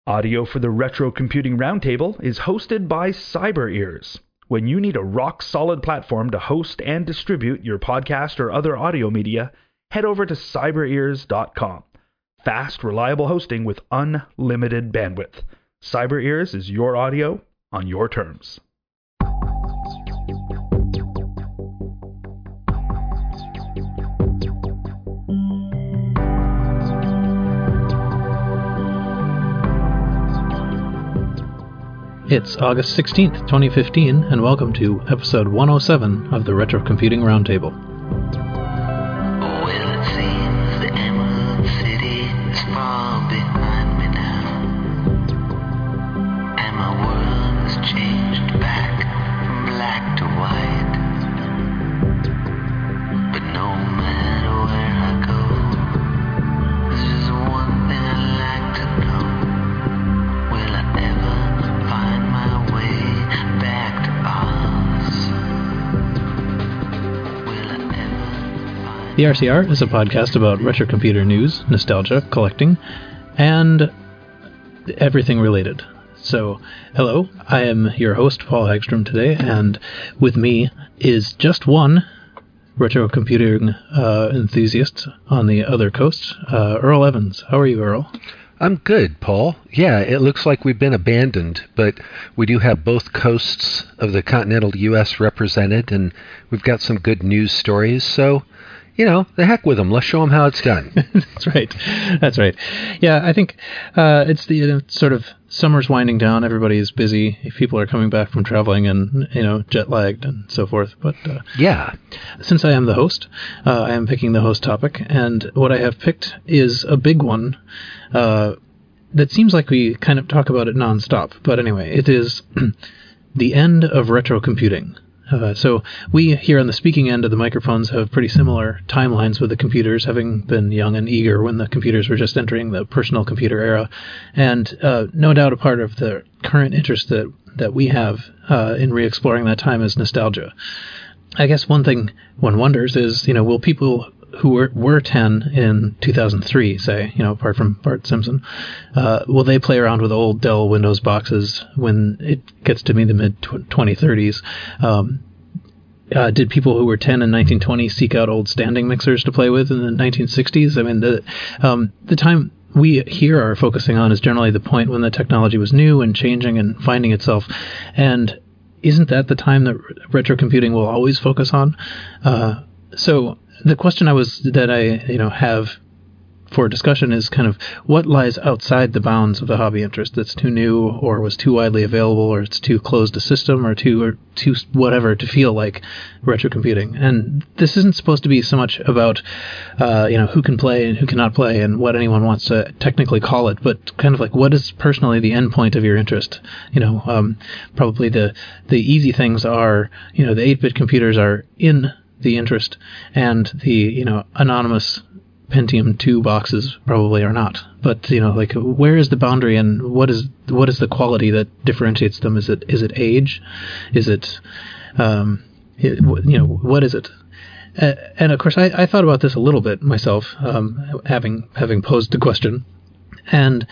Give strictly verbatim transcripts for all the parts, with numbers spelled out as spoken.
Audio for the Retro Computing Roundtable is hosted by CyberEars. When you need a rock-solid platform to host and distribute your podcast or other audio media, head over to cyber ears dot com. Fast, reliable hosting with unlimited bandwidth. CyberEars is your audio on your terms. It's August sixteenth, twenty fifteen, and welcome to episode one oh seven of the Retro Computing Roundtable. Well, it seems the Emerald City is far behind me now, and my world has changed back from black to white. But no matter where I go, there's just one thing I'd like to know. Will I ever find my way back to Oz? Will I ever find... The R C R is a podcast about retro computer news, nostalgia, collecting, and everything related. So, hello, I am your host, Paul Hagstrom, today, and with me is just one retro computing uh, enthusiast on the other coast, uh, Earl Evans. How are you, Earl? I'm good, Paul. Yeah, it looks like we've been abandoned, but we do have both coasts of the continental U S represented, and we've got some good news stories, so, you know, the heck with them. Let's show them how it's done. That's right. That's right. Yeah, I think uh, it's the uh, sort of summer's winding down. Everybody's busy. People are coming back from traveling and, you know, jet lagged and so forth. But uh, yeah, since I am the host, uh, I am picking the host topic. And what I have picked is a big one uh, that seems like we kind of talk about it nonstop. But anyway, it is the end of retro computing. Uh, so we here on the speaking end of the microphones have pretty similar timelines with the computers, having been young and eager when the computers were just entering the personal computer era. And uh, no doubt a part of the current interest that, that we have uh, in re-exploring that time is nostalgia. I guess one thing one wonders is, you know, will people who were, were ten in two thousand three, say, you know, apart from Bart Simpson, uh, will they play around with old Dell Windows boxes when it gets to be the mid twenty thirties? Um, uh, did people who were ten in nineteen twenty seek out old standing mixers to play with in the nineteen sixties? I mean, the um, the time we here are focusing on is generally the point when the technology was new and changing and finding itself. And isn't that the time that retro computing will always focus on? Uh, so the question I was that I you know have for discussion is kind of what lies outside the bounds of the hobby interest that's too new or was too widely available or it's too closed a system or too or too whatever to feel like retro computing. And this isn't supposed to be so much about uh, you know who can play and who cannot play and what anyone wants to technically call it, but kind of like what is personally the end point of your interest. You know, um, probably the the easy things are you know the eight-bit computers are in the interest, and the you know anonymous Pentium two boxes probably are not. But you know, like, where is the boundary, and what is what is the quality that differentiates them? Is it is it age? Is it um, it, you know what is it? Uh, and of course, I, I thought about this a little bit myself, um, having having posed the question, and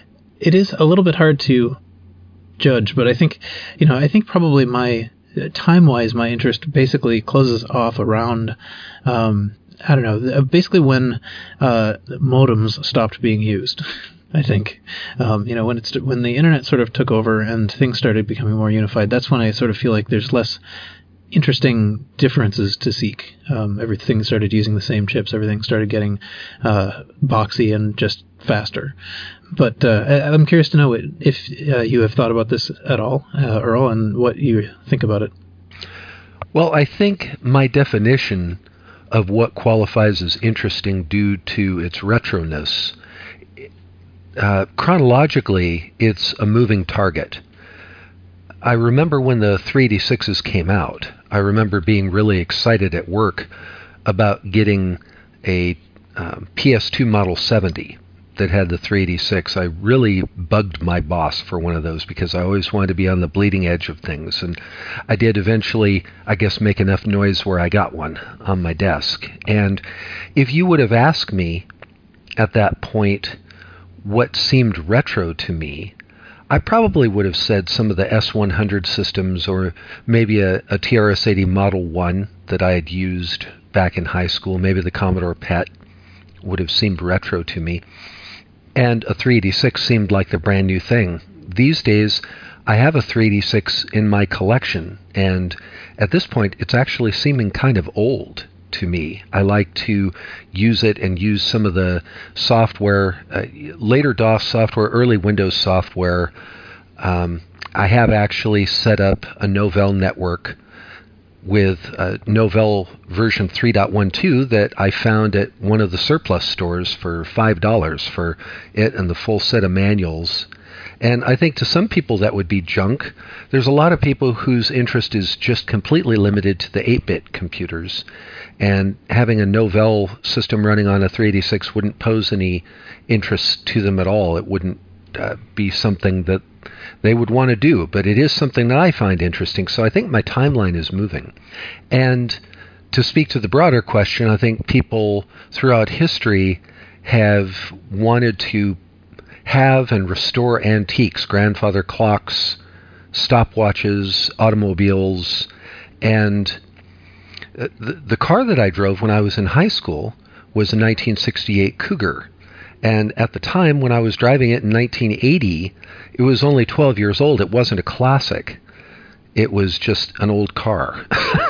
it is a little bit hard to judge. But I think you know, I think probably my time-wise, my interest basically closes off around, um, I don't know, basically when uh, modems stopped being used. I think, um, you know, when it's when the internet sort of took over and things started becoming more unified. That's when I sort of feel like there's less interesting differences to seek. Um, everything started using the same chips. Everything started getting uh, boxy and just faster. But uh, I'm curious to know if uh, you have thought about this at all, uh, Earl, and what you think about it. Well, I think my definition of what qualifies as interesting due to its retroness, uh, chronologically, it's a moving target. I remember when the three eighty-sixes came out, I remember being really excited at work about getting a um, P S two Model seventy that had the three eighty-six. I really bugged my boss for one of those because I always wanted to be on the bleeding edge of things. And I did eventually, I guess, make enough noise where I got one on my desk. And if you would have asked me at that point what seemed retro to me, I probably would have said some of the S one hundred systems, or maybe a, a T R S eighty Model one that I had used back in high school. Maybe the Commodore P E T would have seemed retro to me. And a three eighty-six seemed like the brand new thing. These days, I have a three eighty-six in my collection, and at this point, it's actually seeming kind of old to me. I like to use it and use some of the software, uh, later DOS software, early Windows software. Um, I have actually set up a Novell network with uh, Novell version three point twelve that I found at one of the surplus stores for five dollars for it and the full set of manuals. And I think to some people that would be junk. There's a lot of people whose interest is just completely limited to the eight-bit computers. And having a Novell system running on a three eighty-six wouldn't pose any interest to them at all. It wouldn't uh, be something that they would want to do. But it is something that I find interesting. So I think my timeline is moving. And to speak to the broader question, I think people throughout history have wanted to have and restore antiques, grandfather clocks, stopwatches, automobiles, and the, the car that I drove when I was in high school was a nineteen sixty-eight Cougar. And at the time when I was driving it in nineteen eighty, it was only twelve years old. It wasn't a classic. It was just an old car.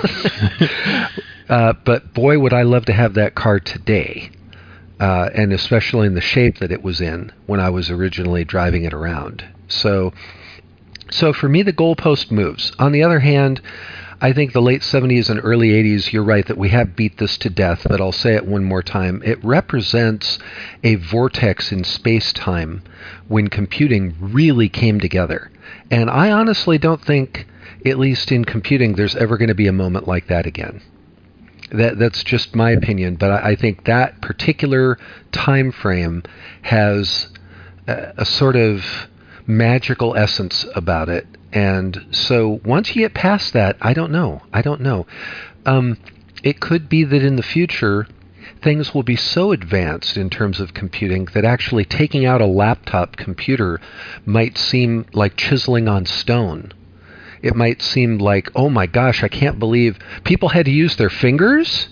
uh, but boy, would I love to have that car today. Uh, and especially in the shape that it was in when I was originally driving it around. So, so for me, the goalpost moves. On the other hand, I think the late seventies and early eighties, you're right that we have beat this to death, but I'll say it one more time. It represents a vortex in space-time when computing really came together. And I honestly don't think, at least in computing, there's ever going to be a moment like that again. That that's just my opinion, but I, I think that particular time frame has a, a sort of magical essence about it. And so once you get past that, I don't know. I don't know. Um, it could be that in the future, things will be so advanced in terms of computing that actually taking out a laptop computer might seem like chiseling on stone. It might seem like, oh my gosh, I can't believe people had to use their fingers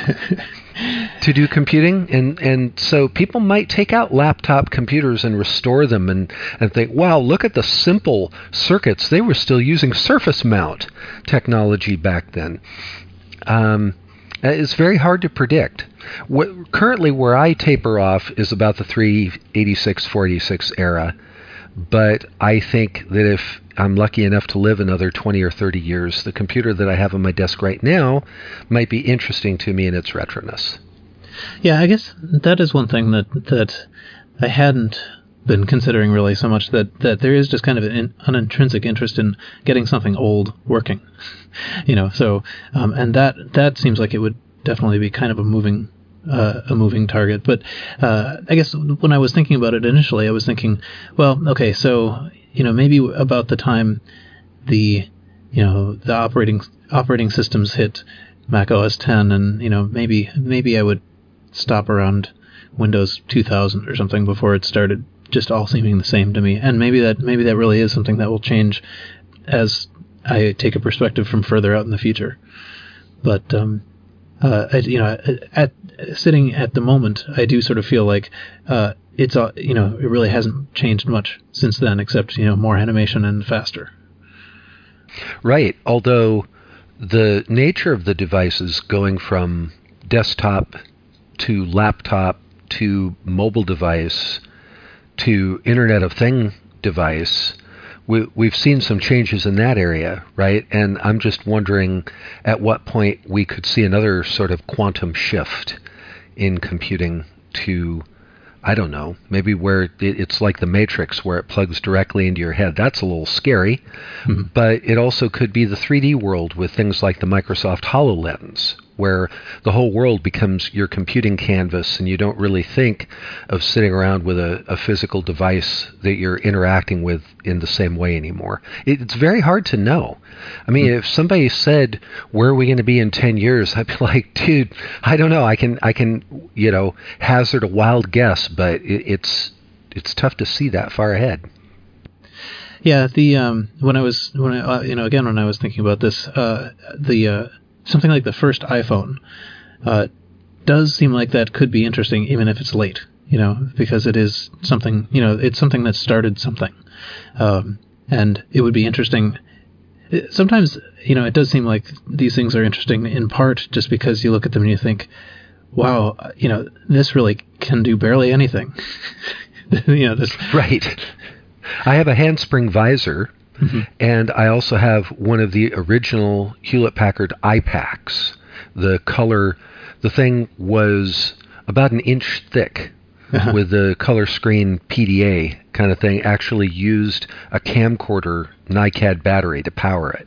to do computing. And, and so people might take out laptop computers and restore them and, and think, wow, look at the simple circuits. They were still using surface mount technology back then. Um, it's very hard to predict. What, currently, where I taper off is about the three eighty-six, four eighty-six era. But I think that if I'm lucky enough to live another twenty or thirty years, the computer that I have on my desk right now might be interesting to me in its retroness. Yeah, I guess that is one thing that that I hadn't been considering really so much, that, that there is just kind of an, an intrinsic interest in getting something old working. you know, so um, and that that seems like it would definitely be kind of a moving Uh, a moving target. But uh, I guess when I was thinking about it initially, I was thinking, well, okay, so, you know, maybe about the time the, you know, the operating operating systems hit Mac O S ten, and, you know, maybe maybe I would stop around Windows two thousand or something before it started just all seeming the same to me. And maybe that maybe that really is something that will change as I take a perspective from further out in the future. But um Uh, I, you know, at sitting at the moment, I do sort of feel like uh, it's uh, you know, it really hasn't changed much since then, except, you know, more animation and faster. Right. Although the nature of the devices going from desktop to laptop to mobile device to Internet of Thing device, we, we've seen some changes in that area, right? And I'm just wondering at what point we could see another sort of quantum shift in computing to, I don't know, maybe where it, it's like the Matrix, where it plugs directly into your head. That's a little scary, mm-hmm. But it also could be the three D world with things like the Microsoft HoloLens, where the whole world becomes your computing canvas and you don't really think of sitting around with a, a physical device that you're interacting with in the same way anymore. It, it's very hard to know. I mean, mm-hmm. if somebody said, where are we going to be in ten years? I'd be like, dude, I don't know. I can, I can, you know, hazard a wild guess, but it, it's, it's tough to see that far ahead. Yeah, the um, when I was when I uh, you know again when I was thinking about this, uh, the uh, something like the first iPhone uh, does seem like that could be interesting, even if it's late. You know, because it is something. You know, it's something that started something, um, and it would be interesting. Sometimes, you know, it does seem like these things are interesting in part just because you look at them and you think, "Wow, you know, this really can do barely anything." you know, this right. I have a handspring visor, mm-hmm. and I also have one of the original Hewlett-Packard iPacs. The color, the thing was about an inch thick uh-huh. with the color screen P D A kind of thing, actually used a camcorder NiCad battery to power it,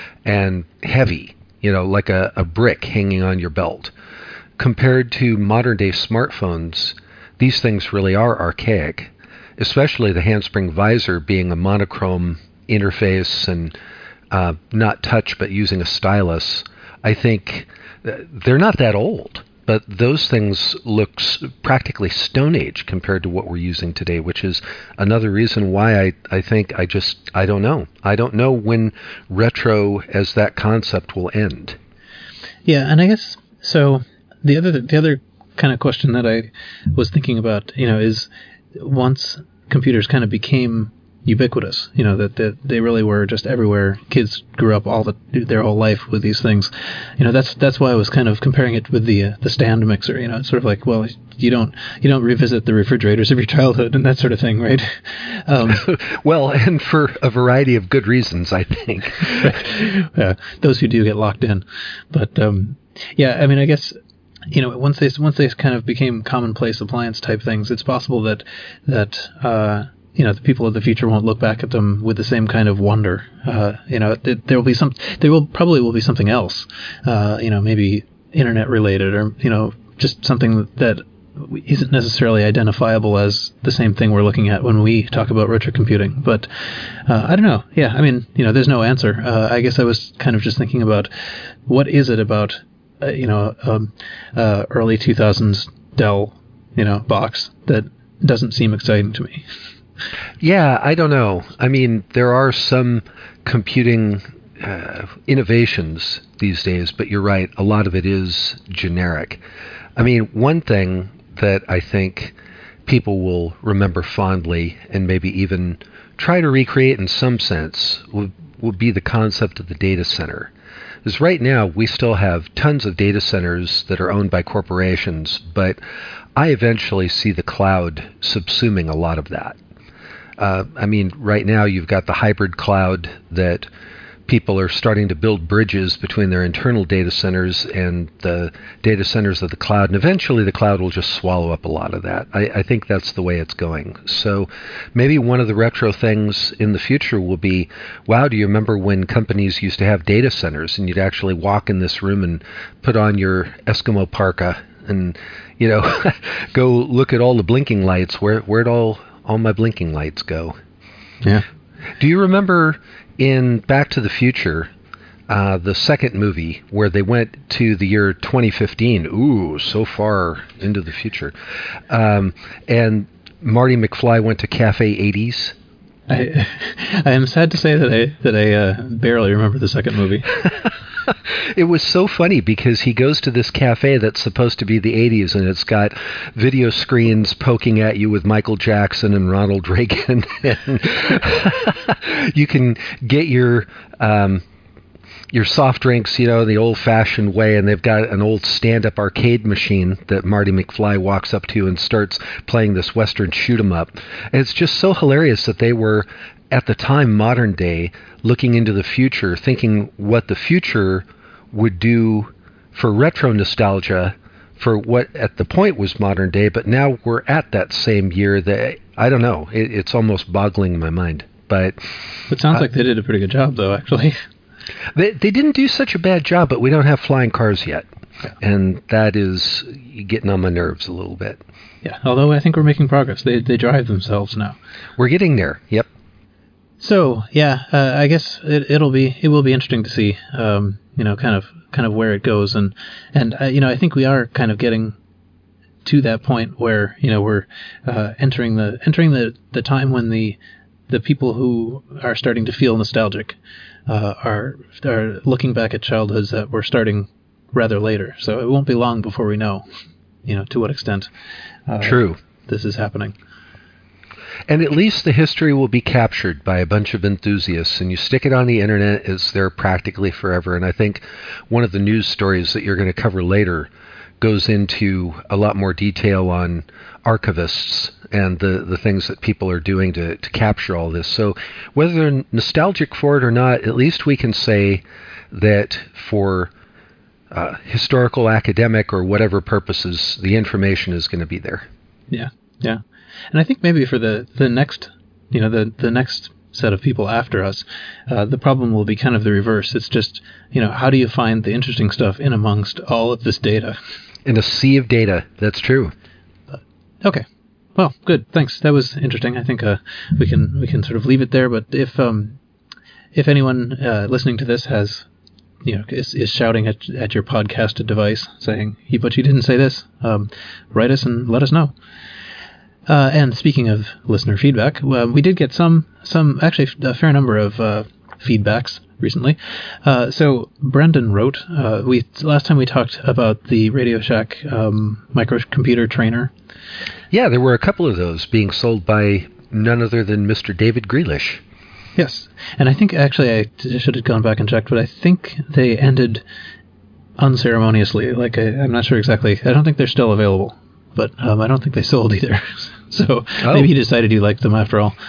and heavy, you know, like a, a brick hanging on your belt. Compared to modern-day smartphones, these things really are archaic. Especially the handspring visor being a monochrome interface and uh, not touch but using a stylus. I think they're not that old, but those things look practically Stone Age compared to what we're using today, which is another reason why I, I think I just, I don't know. I don't know when retro as that concept will end. Yeah, and I guess, so the other the other kind of question that I was thinking about, you know, is once computers kind of became ubiquitous, you know, that, that they really were just everywhere. Kids grew up all the, their whole life with these things. You know, that's that's why I was kind of comparing it with the uh, the stand mixer. You know, it's sort of like, well, you don't you don't revisit the refrigerators of your childhood and that sort of thing, right? Um, well, and for a variety of good reasons, I think. Yeah, those who do get locked in, but um, yeah, I mean, I guess. You know, once they once they kind of became commonplace appliance type things, it's possible that that uh, you know the people of the future won't look back at them with the same kind of wonder. Uh, you know, th- there will be some. There will probably will be something else. Uh, you know, maybe internet related, or you know, just something that isn't necessarily identifiable as the same thing we're looking at when we talk about retrocomputing. But uh, I don't know. Yeah, I mean, you know, there's no answer. Uh, I guess I was kind of just thinking about what is it about. Uh, you know, um, uh, early two thousands Dell, you know, box that doesn't seem exciting to me. Yeah, I don't know. I mean, there are some computing uh, innovations these days, but you're right. A lot of it is generic. I mean, one thing that I think people will remember fondly and maybe even try to recreate in some sense would, would be the concept of the data center. Because right now, we still have tons of data centers that are owned by corporations, but I eventually see the cloud subsuming a lot of that. Uh, I mean, right now, you've got the hybrid cloud that people are starting to build bridges between their internal data centers and the data centers of the cloud, and eventually the cloud will just swallow up a lot of that. I, I think that's the way it's going. So maybe one of the retro things in the future will be, wow, do you remember when companies used to have data centers and you'd actually walk in this room and put on your Eskimo parka and, you know, go look at all the blinking lights. Where, where'd all, all my blinking lights go? Yeah. Do you remember in Back to the Future, uh, the second movie, where they went to the year twenty fifteen? Ooh, so far into the future. Um, and Marty McFly went to Cafe eighties. I, I am sad to say that I that I uh, barely remember the second movie. It was so funny because he goes to this cafe that's supposed to be the eighties, and it's got video screens poking at you with Michael Jackson and Ronald Reagan. And you can get your um, your soft drinks, you know, the old-fashioned way, and they've got an old stand-up arcade machine that Marty McFly walks up to and starts playing this Western shoot-'em-up. And it's just so hilarious that they were, at the time, modern day, looking into the future, thinking what the future would do for retro nostalgia for what at the point was modern day, but now we're at that same year that, I don't know, it, it's almost boggling my mind. But it sounds uh, like they did a pretty good job, though, actually. They, they didn't do such a bad job, but we don't have flying cars yet. Yeah. And that is getting on my nerves a little bit. Yeah, although I think we're making progress. They they drive themselves now. We're getting there, yep. So yeah, uh, I guess it, it'll be it will be interesting to see, um, you know, kind of kind of where it goes, and and uh, you know, I think we are kind of getting to that point where you know we're uh, entering the entering the, the time when the the people who are starting to feel nostalgic uh, are are looking back at childhoods that were starting rather later. So it won't be long before we know, you know, to what extent uh, True. this is happening. And at least the history will be captured by a bunch of enthusiasts, and you stick it on the internet, it's there practically forever. And I think one of the news stories that you're going to cover later goes into a lot more detail on archivists and the, the things that people are doing to, to capture all this. So whether they're nostalgic for it or not, at least we can say that for uh, historical, academic, or whatever purposes, the information is going to be there. Yeah, yeah. And I think maybe for the, the next, you know, the, the next set of people after us, uh, the problem will be kind of the reverse. It's just, you know, how do you find the interesting stuff in amongst all of this data? In a sea of data, that's true. Okay. Well, good. Thanks. That was interesting. I think uh, we can we can sort of leave it there. But if um, if anyone uh, listening to this has, you know, is, is shouting at at your podcasted device saying, "But you didn't say this," um, write us and let us know. Uh, and speaking of listener feedback, uh, we did get some, some actually a fair number of uh, feedbacks recently. Uh, so Brendan wrote, uh, we last time we talked about the Radio Shack um, microcomputer trainer. Yeah, there were a couple of those being sold by none other than Mister David Grealish. Yes, and I think actually I should have gone back and checked, but I think they ended unceremoniously. Like I, I'm not sure exactly. I don't think they're still available. But um, I don't think they sold either. So oh. maybe he decided he liked them after all.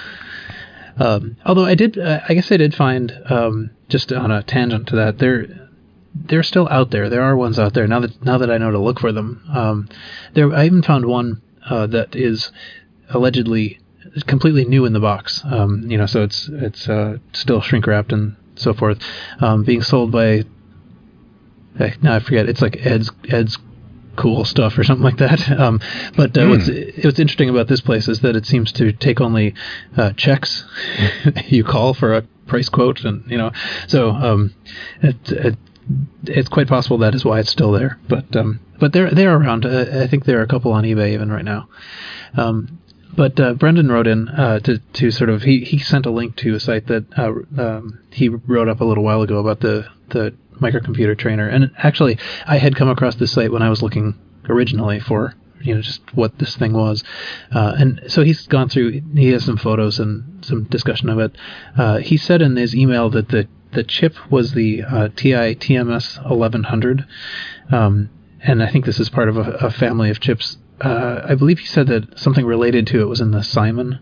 Um, although I did, uh, I guess I did find, um, just on a tangent to that, they're they're still out there. There are ones out there now that now that I know to look for them. Um, there, I even found one uh, that is allegedly completely new in the box. Um, you know, so it's it's uh, still shrink wrapped and so forth, um, being sold by. Now I forget. It's like Ed's Ed's. Cool stuff or something like that. Um, but uh, mm. what's, what's interesting about this place is that it seems to take only uh, checks. You call for a price quote, and you know, so um, it, it, it's quite possible that is why it's still there. But um, but they're they're around. Uh, I think there are a couple on eBay even right now. Um, but uh, Brendan wrote in uh, to to sort of he, he sent a link to a site that uh, um, he wrote up a little while ago about the the. microcomputer trainer. And actually, I had come across this site when I was looking originally for, you know, just what this thing was. Uh, and so he's gone through, he has some photos and some discussion of it. Uh, he said in his email that the, the chip was the uh, T I T M S eleven hundred. Um, and I think this is part of a, a family of chips. Uh, I believe he said that something related to it was in the Simon.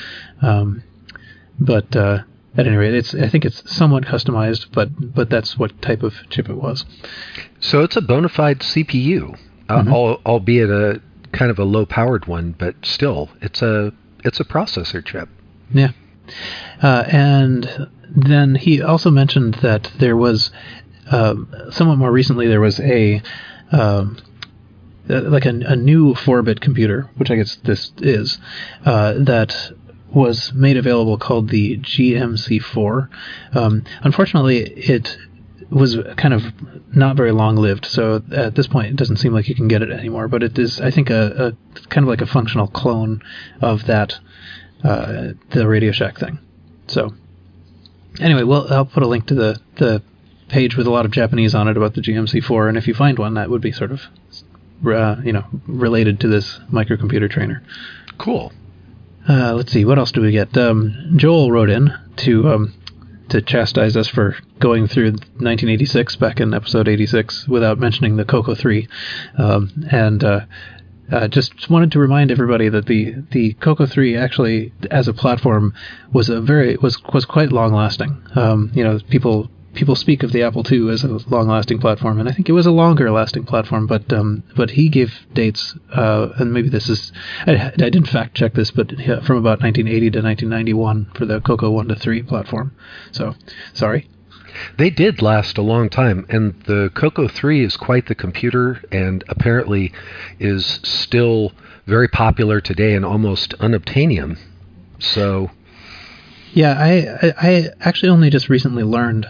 Um, but, uh, At any rate, it's I think it's somewhat customized, but but that's what type of chip it was. So it's a bona fide C P U, mm-hmm. uh, al- albeit a kind of a low-powered one, but still, it's a it's a processor chip. Yeah, uh, and then he also mentioned that there was uh, somewhat more recently there was a um, like a, a new four-bit computer, which I guess this is uh, that. was made available called the G M C four. Um, unfortunately, it was kind of not very long-lived, so at this point it doesn't seem like you can get it anymore, but it is, I think, a, a kind of like a functional clone of that, uh, the Radio Shack thing. So, anyway, well, I'll put a link to the, the page with a lot of Japanese on it about the G M C four, and if you find one, that would be sort of, uh, you know, related to this microcomputer trainer. Cool. Uh, let's see, what else do we get? Um, Joel wrote in to um, to chastise us for going through nineteen eighty-six back in episode eighty-six without mentioning the Coco three, um, and uh, uh, just wanted to remind everybody that the, the Coco three actually, as a platform, was a very was was quite long lasting. Um, you know, people. People speak of the Apple two as a long-lasting platform, and I think it was a longer-lasting platform. But um, but he gave dates, uh, and maybe this is I, I didn't fact-check this, but yeah, from about nineteen eighty to nineteen ninety-one for the Coco one to three platform. So sorry. They did last a long time, and the Coco three is quite the computer, and apparently is still very popular today and almost unobtainium. So yeah, I I, I actually only just recently learned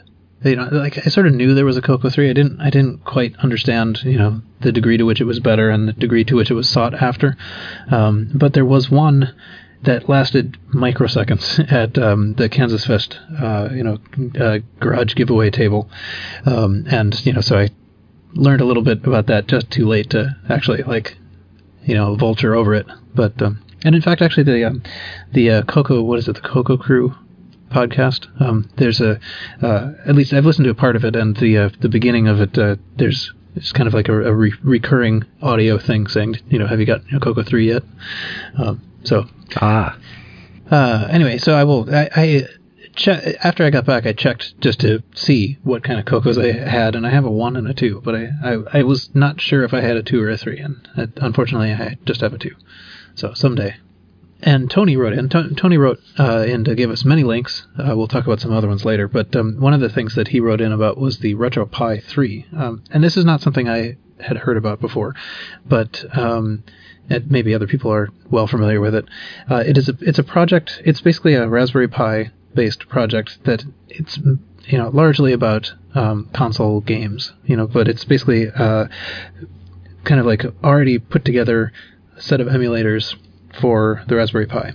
you know, like I sort of knew there was a Coco three. I didn't I didn't quite understand, you know, the degree to which it was better and the degree to which it was sought after. Um, but there was one that lasted microseconds at um, the Kansas Fest, uh, you know, uh, garage giveaway table, um, and you know, so I learned a little bit about that just too late to actually like, you know, vulture over it. But um, and in fact, actually, the um, the uh, Coco, what is it, the Coco Crew podcast? Um, there's a uh, at least I've listened to a part of it, and the uh, the beginning of it, uh, there's it's kind of like a, a re- recurring audio thing saying, you know, have you got a Coco three yet? Um, so ah. Uh, anyway, so I will. I, I che- after I got back, I checked just to see what kind of Cocos I had, and I have a one and a two. But I, I, I was not sure if I had a two or a three, and I, unfortunately, I just have a two. So someday. And Tony wrote in. T- Tony wrote uh, in to give us many links. Uh, we'll talk about some other ones later. But um, one of the things that he wrote in about was the RetroPie three, um, and this is not something I had heard about before, but. Um, And maybe other people are well familiar with it. Uh, it is a it's a project. It's basically a Raspberry Pi based project that it's you know largely about um, console games. You know, but it's basically uh, kind of like already put together a set of emulators for the Raspberry Pi.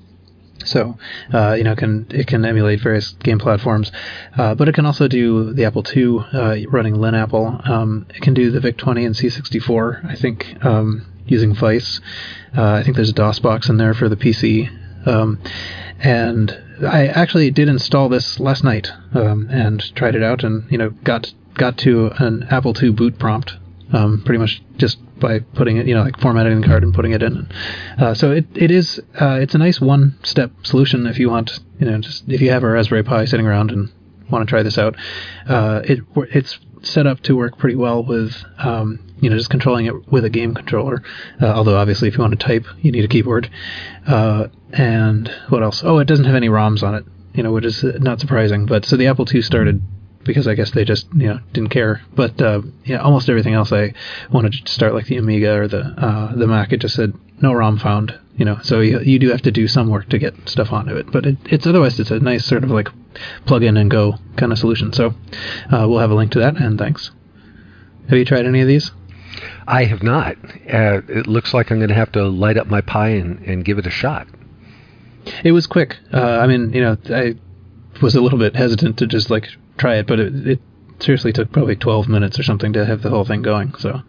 So uh, you know, it can it can emulate various game platforms, uh, but it can also do the Apple two uh, running LinApple. Um, it can do the VIC twenty and C sixty-four. I think. Um, using Vice. Uh, I think there's a DOS box in there for the P C. Um, and I actually did install this last night um, and tried it out and, you know, got got to an Apple two boot prompt um, pretty much just by putting it, you know, like formatting the card and putting it in. Uh, so it, it is, uh, it's a nice one-step solution if you want, you know, just if you have a Raspberry Pi sitting around and want to try this out. Uh, it It's set up to work pretty well with, um, you know, just controlling it with a game controller. Uh, although obviously, if you want to type, you need a keyboard. Uh, and what else? Oh, it doesn't have any ROMs on it, you know, which is not surprising. But so the Apple two started because I guess they just, you know, didn't care. But uh, yeah, almost everything else I wanted to start, like the Amiga or the uh, the Mac, it just said no ROM found. You know, so you, you do have to do some work to get stuff onto it. But it, it's otherwise it's a nice sort of like plug in and go kind of solution. So uh, we'll have a link to that. And thanks. Have you tried any of these? I have not. Uh, it looks like I'm going to have to light up my Pi and, and give it a shot. It was quick. Uh, I mean, you know, I was a little bit hesitant to just like try it, but it, it seriously took probably twelve minutes or something to have the whole thing going. So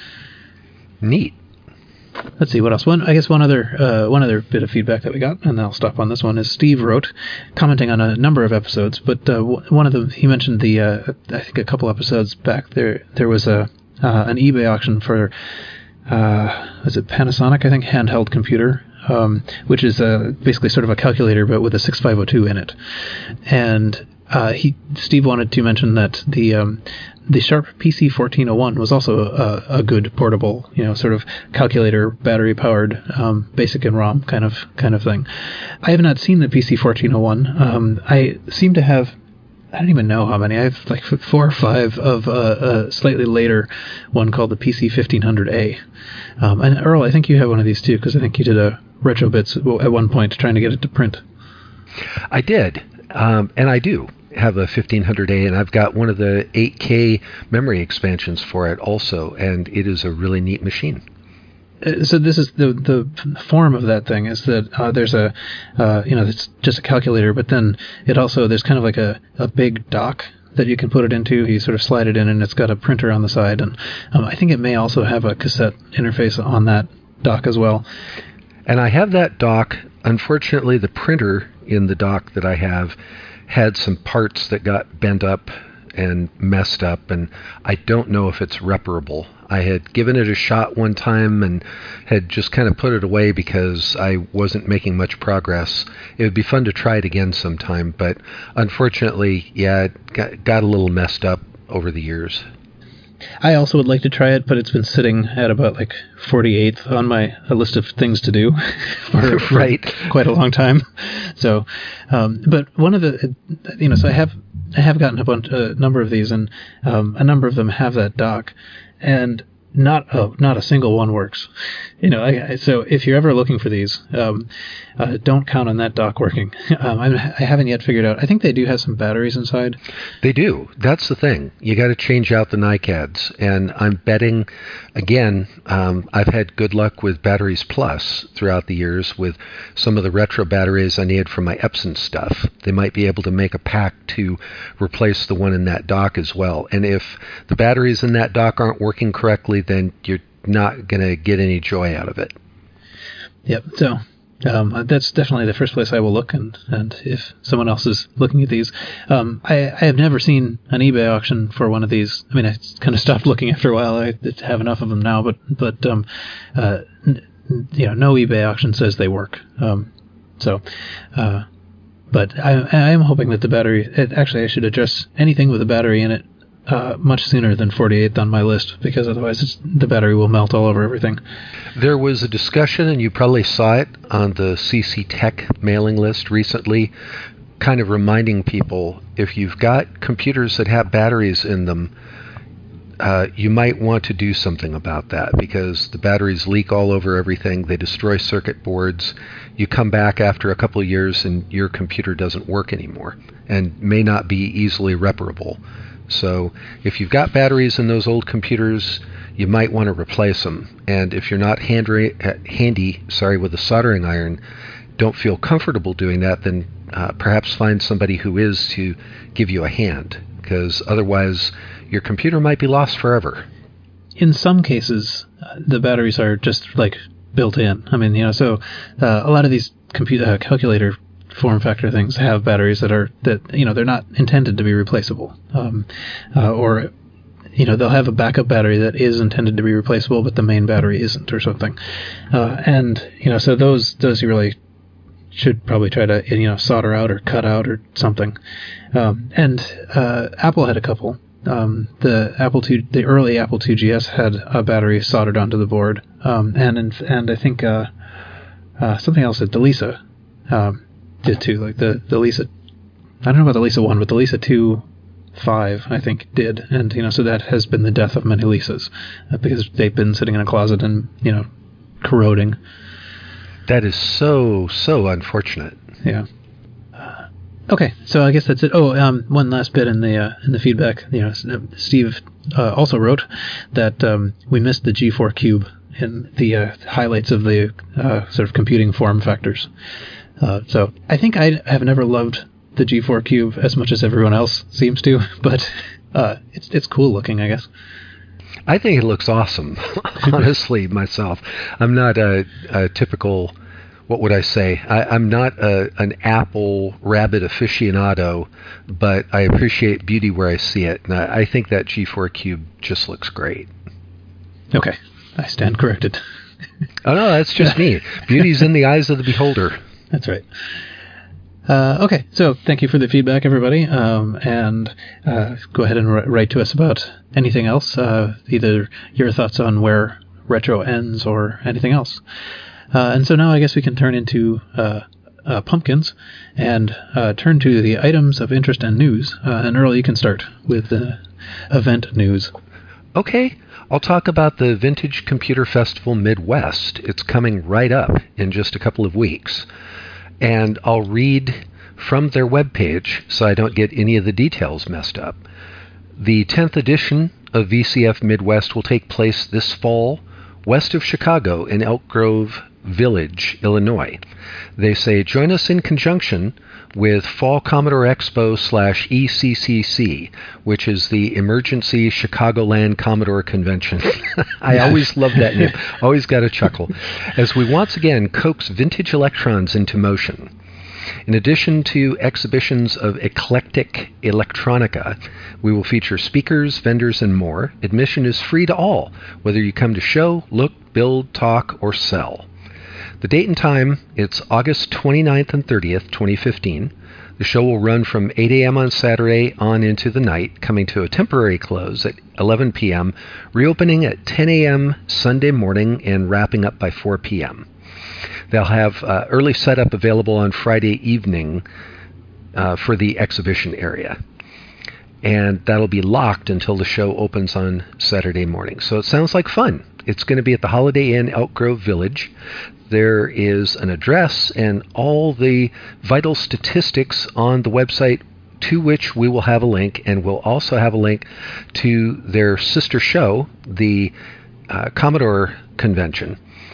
neat. Let's see what else. One, I guess one other uh, one other bit of feedback that we got, and I'll stop on this one. Is Steve wrote, commenting on a number of episodes, but uh, w- one of them he mentioned the uh, I think a couple episodes back there there was a uh, an eBay auction for uh, was it Panasonic I think handheld computer, um, which is uh, basically sort of a calculator but with a sixty-five oh two in it, and uh, he Steve wanted to mention that the um, the Sharp P C fourteen oh one was also a, a good portable, you know, sort of calculator, battery-powered, um, basic and ROM kind of kind of thing. I have not seen the P C fourteen oh one. Um, I seem to have, I don't even know how many. I have like four or five of uh, a slightly later one called the P C fifteen hundred A. Um, and Earl, I think you have one of these too, because I think you did a RetroBits at one point trying to get it to print. I did, um, and I do have a fifteen hundred A, and I've got one of the eight K memory expansions for it also, and it is a really neat machine. Uh, so this is the the form of that thing is that uh, there's a uh, you know it's just a calculator, but then it also there's kind of like a, a big dock that you can put it into. You sort of slide it in, and it's got a printer on the side, and um, I think it may also have a cassette interface on that dock as well. And I have that dock. Unfortunately, the printer in the dock that I have had some parts that got bent up and messed up, and I don't know if it's reparable. I had given it a shot one time and had just kind of put it away because I wasn't making much progress. It would be fun to try it again sometime, but unfortunately, yeah, it got, got a little messed up over the years. I also would like to try it, but it's been sitting at about like forty-eighth on my a list of things to do for, for right. quite a long time. So, um, but one of the, you know, so I have I have gotten a bunch, a number of these, and um, a number of them have that dock, and not a, not a single one works. You know, I, I- so if you're ever looking for these, um, uh, don't count on that dock working. Um, I'm, I haven't yet figured out. I think they do have some batteries inside. They do. That's the thing. You got to change out the NiCads. And I'm betting, again, um, I've had good luck with Batteries Plus throughout the years with some of the retro batteries I need for my Epson stuff. They might be able to make a pack to replace the one in that dock as well. And if the batteries in that dock aren't working correctly, then you're not going to get any joy out of it. Yep. So um, that's definitely the first place I will look. And, and if someone else is looking at these, um, I, I have never seen an eBay auction for one of these. I mean, I kind of stopped looking after a while. I have enough of them now, but but um, uh, n- you know, no eBay auction says they work. Um, so. Uh, But I, I am hoping that the battery, it, actually I should address anything with a battery in it uh, much sooner than forty-eighth on my list, because otherwise it's, the battery will melt all over everything. There was a discussion, and you probably saw it on the C C Tech mailing list recently, kind of reminding people, if you've got computers that have batteries in them, uh, you might want to do something about that, because the batteries leak all over everything. They destroy circuit boards. You come back after a couple of years and your computer doesn't work anymore and may not be easily reparable. So if you've got batteries in those old computers, you might want to replace them. And if you're not hand ra- handy sorry, with a soldering iron, don't feel comfortable doing that, then uh, perhaps find somebody who is to give you a hand, because otherwise your computer might be lost forever. In some cases, uh, the batteries are just like built in. I mean, you know, so uh, a lot of these computer uh, calculator form factor things have batteries that are that you know they're not intended to be replaceable, um, uh, or you know they'll have a backup battery that is intended to be replaceable, but the main battery isn't, or something. Uh, and you know, so those those you really should probably try to you know solder out or cut out or something. Um, and uh, Apple had a couple. Um, the Apple two, the early Apple two G S had a battery soldered onto the board, um, and and and I think uh, uh, something else that the Lisa um, did too. Like the the Lisa, I don't know about the Lisa one, but the Lisa two five I think did, and you know so that has been the death of many Lisas uh, because they've been sitting in a closet and you know corroding. That is so so unfortunate. Yeah. Okay, so I guess that's it. Oh, um, one last bit in the uh, in the feedback. You know, Steve uh, also wrote that um, we missed the G four Cube in the uh, highlights of the uh, sort of computing form factors. Uh, so I think I have never loved the G four Cube as much as everyone else seems to, but uh, it's it's cool looking, I guess. I think it looks awesome, honestly, myself. I'm not a, a typical... What would I say? I, I'm not a, an Apple rabbit aficionado, but I appreciate beauty where I see it. And I, I think that G four Cube just looks great. Okay, I stand corrected. Oh, no, that's just me. Beauty's in the eyes of the beholder. That's right. Uh, okay, so thank you for the feedback, everybody. Um, and uh, go ahead and w- write to us about anything else, uh, either your thoughts on where retro ends or anything else. Uh, and so now I guess we can turn into uh, uh, pumpkins and uh, turn to the items of interest and news. Uh, and Earl, you can start with the event news. Okay, I'll talk about the Vintage Computer Festival Midwest. It's coming right up in just a couple of weeks. And I'll read from their webpage so I don't get any of the details messed up. The tenth edition of V C F Midwest will take place this fall west of Chicago in Elk Grove Village, Illinois. They say, join us in conjunction with Fall Commodore Expo slash E C C C, which is the Emergency Chicagoland Commodore Convention. I always love that name. Always got a chuckle. As we once again coax vintage electrons into motion. In addition to exhibitions of eclectic electronica, we will feature speakers, vendors, and more. Admission is free to all, whether you come to show, look, build, talk, or sell. The date and time, it's August twenty-ninth and thirtieth, twenty fifteen. The show will run from eight a.m. on Saturday on into the night, coming to a temporary close at eleven p.m., reopening at ten a.m. Sunday morning and wrapping up by four p.m. They'll have uh, early setup available on Friday evening uh, for the exhibition area. and that'll be locked until the show opens on Saturday morning. So it sounds like fun. It's going to be at the Holiday Inn, Elk Grove Village. There is an address and all the vital statistics on the website, to which we will have a link, and we'll also have a link to their sister show, the uh, Commodore Convention.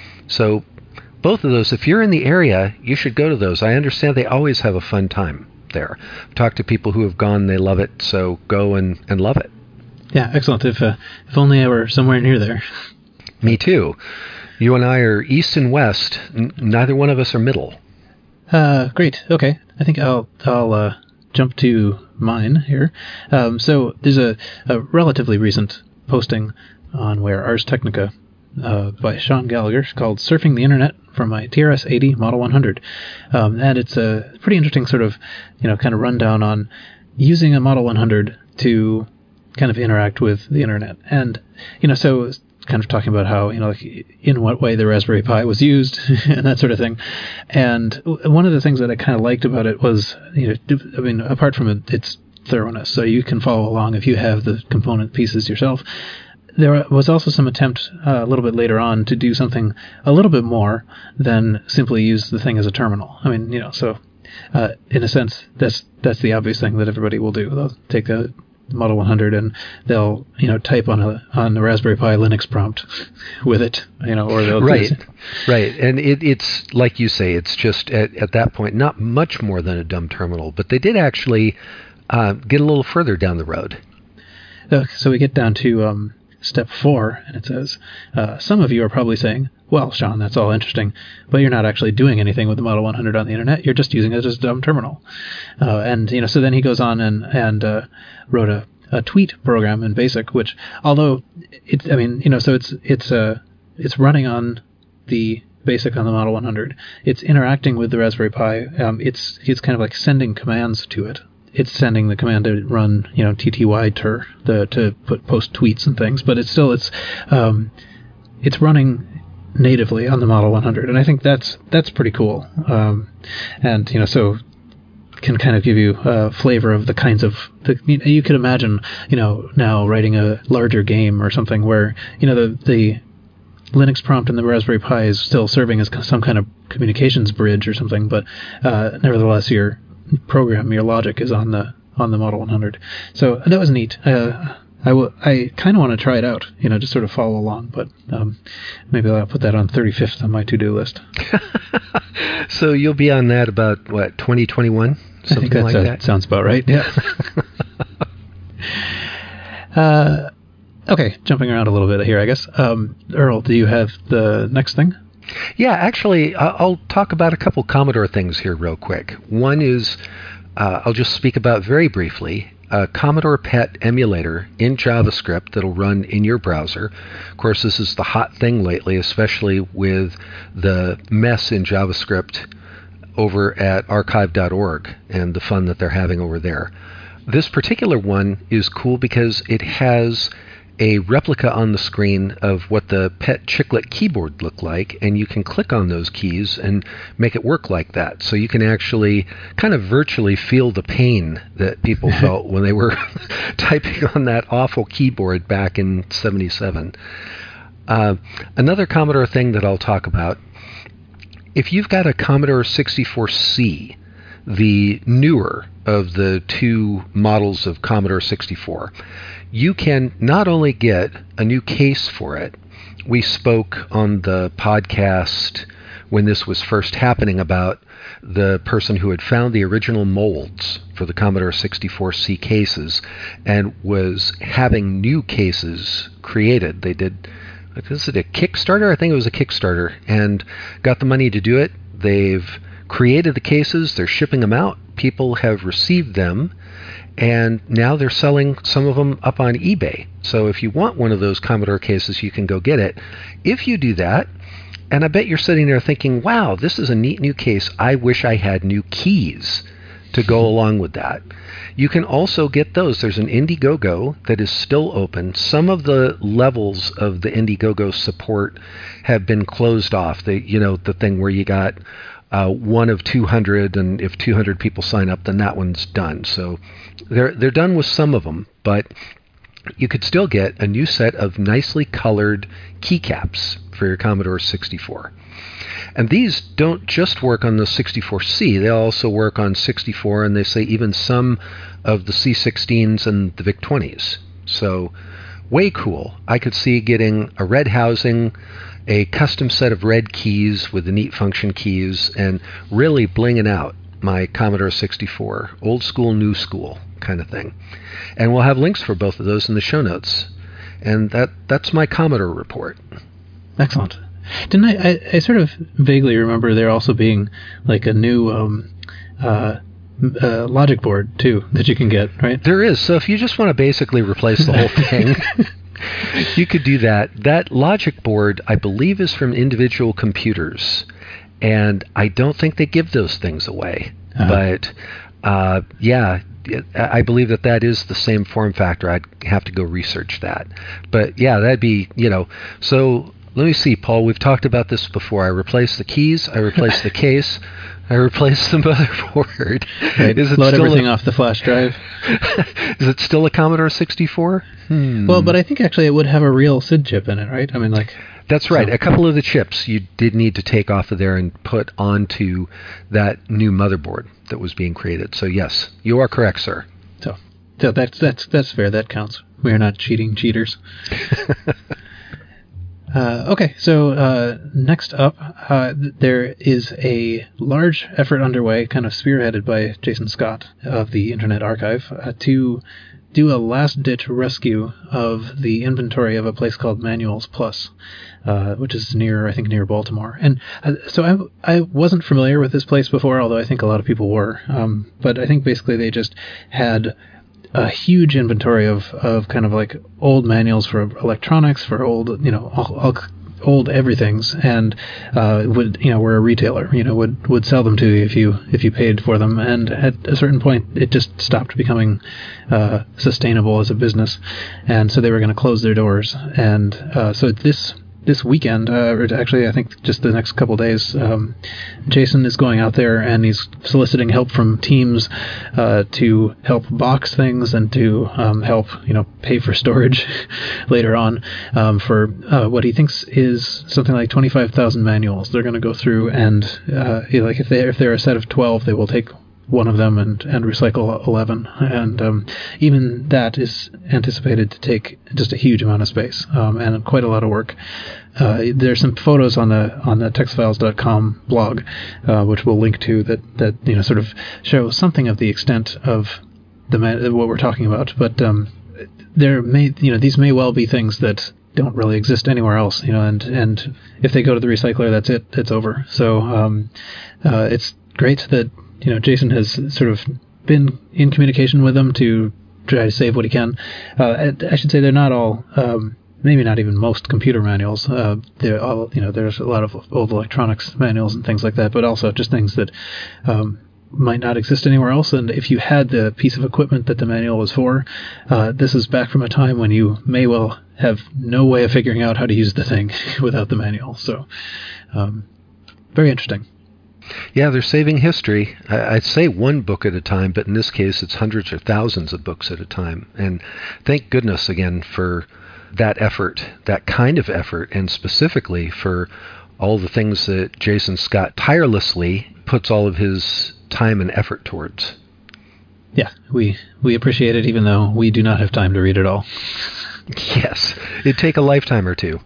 So both of those, if you're in the area, you should go to those. I understand they always have a fun time there. I've talked to people who have gone, they love it, so go and, and love it. Yeah, excellent. If uh, if only I were somewhere near there. Me too. You and I are east and west. N- neither one of us are middle. Uh, great. Okay. I think I'll I'll uh, jump to mine here. Um, so there's a, a relatively recent posting on where Ars Technica uh, by Sean Gallagher called "Surfing the Internet" from my T R S eighty Model one hundred, um, and it's a pretty interesting sort of you know kind of rundown on using a Model one hundred to kind of interact with the internet, and you know so. kind of talking about how, you know, like in what way the Raspberry Pi was used and that sort of thing. And one of the things that I kind of liked about it was, you know, I mean, apart from it, its thoroughness, so you can follow along if you have the component pieces yourself. There was also some attempt uh, a little bit later on to do something a little bit more than simply use the thing as a terminal. I mean, you know, so uh, in a sense, that's that's the obvious thing that everybody will do. They'll take a Model one hundred and they'll you know type on a on the Raspberry Pi Linux prompt with it, you know, or they'll right, right, and it, it's like you say, it's just at, at that point not much more than a dumb terminal, but they did actually uh, get a little further down the road. Uh, so we get down to um, step four, and it says, uh, some of you are probably saying, well, Sean, that's all interesting, but you're not actually doing anything with the Model one hundred on the internet. You're just using it as a dumb terminal. Uh, and, you know, so then he goes on and, and uh, wrote a, a tweet program in BASIC, which, although it's, I mean, you know, so it's, it's, uh, it's running on the BASIC on the Model one hundred. It's interacting with the Raspberry Pi. Um, it's, it's kind of like sending commands to it. It's sending the command to run, you know, ttyter, the, to put post tweets and things, but it's still, it's, um, it's running natively on the Model one hundred, and I think that's that's pretty cool. Um, and you know, so can kind of give you a flavor of the kinds of the, you, know, you could imagine, you know, now writing a larger game or something where you know the the Linux prompt in the Raspberry Pi is still serving as some kind of communications bridge or something, but uh, nevertheless, your program, your logic is on the on the Model one hundred. So that was neat. Uh, I, w- I kind of want to try it out, you know, just sort of follow along, but um, maybe I'll put that on thirty-fifth on my to-do list. So you'll be on that about, what, twenty twenty-one? I think that's, like uh, that sounds about right, yeah. uh, okay, jumping around a little bit here, I guess. Um, Earl, do you have the next thing? Yeah, actually, I'll talk about a couple Commodore things here real quick. One is, uh, I'll just speak about very briefly, a Commodore P E T emulator in JavaScript that'll run in your browser. Of course, this is the hot thing lately, especially with the mess in JavaScript over at archive dot org and the fun that they're having over there. This particular one is cool because it has a replica on the screen of what the P E T chiclet keyboard looked like, and you can click on those keys and make it work like that. So you can actually kind of virtually feel the pain that people felt when they were typing on that awful keyboard back in seventy-seven. Uh, another Commodore thing that I'll talk about, if you've got a Commodore sixty-four C, the newer of the two models of Commodore sixty-four, you can not only get a new case for it. We spoke on the podcast when this was first happening about the person who had found the original molds for the Commodore sixty-four C cases and was having new cases created. They did, is it a Kickstarter? I think it was a Kickstarter, and got the money to do it. They've created the cases. They're shipping them out. People have received them. And now they're selling some of them up on eBay. So if you want one of those Commodore cases, you can go get it. If you do that, and I bet you're sitting there thinking, wow, this is a neat new case. I wish I had new keys to go along with that. You can also get those. There's an Indiegogo that is still open. Some of the levels of the Indiegogo support have been closed off. The, you know, the thing where you got uh, one of two hundred, and if two hundred people sign up, then that one's done. So they're they're done with some of them, but you could still get a new set of nicely colored keycaps for your Commodore sixty-four. And these don't just work on the sixty-four C, they also work on sixty-four, and they say even some of the C sixteens and the VIC twenties. So way cool. I could see getting a red housing, a custom set of red keys with the neat function keys, and really blinging out my Commodore sixty-four, old school, new school kind of thing. And we'll have links for both of those in the show notes. And that that's my Commodore report. Excellent. Didn't I, I, I sort of vaguely remember there also being like a new um, uh, uh, logic board, too, that you can get, right? There is. So if you just want to basically replace the whole thing, you could do that. That logic board, I believe, is from individual computers. And I don't think they give those things away. Uh-huh. But, uh, yeah, I believe that that is the same form factor. I'd have to go research that. But, yeah, that'd be, you know, so... Let me see, Paul. We've talked about this before. I replaced the keys. I replaced the case. I replaced the motherboard. Right. Is it Load still everything a, off the flash drive. Is it still a Commodore sixty-four? Hmm. Well, but I think actually it would have a real S I D chip in it, right? I mean, like. That's right. So. A couple of the chips you did need to take off of there and put onto that new motherboard that was being created. So yes, you are correct, sir. So, so that's that's that's fair. That counts. We are not cheating cheaters. Uh, okay, so uh, next up, uh, there is a large effort underway, kind of spearheaded by Jason Scott of the Internet Archive, uh, to do a last-ditch rescue of the inventory of a place called Manuals Plus, uh, which is near, I think, near Baltimore. And uh, so I, I wasn't familiar with this place before, although I think a lot of people were. Um, but I think basically they just had a huge inventory of, of kind of like old manuals for electronics, for old, you know, all, all old everythings, and uh, would, you know, were a retailer, you know, would, would sell them to you if you if you paid for them. And at a certain point, it just stopped becoming uh, sustainable as a business, and so they were going to close their doors. And uh, so this. This weekend, uh, or actually I think just the next couple of days, um, Jason is going out there and he's soliciting help from teams uh, to help box things and to um, help, you know, pay for storage later on um, for uh, what he thinks is something like twenty-five thousand manuals. They're going to go through and uh, like if they if they're a set of twelve, they will take one of them and, and recycle eleven. And um, even that is anticipated to take just a huge amount of space um, and quite a lot of work. Uh, there's some photos on the on the textfiles dot com blog, uh, which we'll link to, that, that you know sort of show something of the extent of the what we're talking about. But um, there may you know these may well be things that don't really exist anywhere else, you know, and, and if they go to the recycler, that's it, it's over. So um, uh, it's great that you know, Jason has sort of been in communication with them to try to save what he can. Uh, I should say they're not all, um, maybe not even most computer manuals. Uh, they're all, you know, there's a lot of old electronics manuals and things like that, but also just things that um, might not exist anywhere else. And if you had the piece of equipment that the manual was for, uh, this is back from a time when you may well have no way of figuring out how to use the thing without the manual. So, um, very interesting. Yeah, they're saving history. I, I'd say one book at a time, but in this case, it's hundreds or thousands of books at a time. And thank goodness again for that effort, that kind of effort, and specifically for all the things that Jason Scott tirelessly puts all of his time and effort towards. Yeah, we we appreciate it, even though we do not have time to read it all. Yes, it'd take a lifetime or two.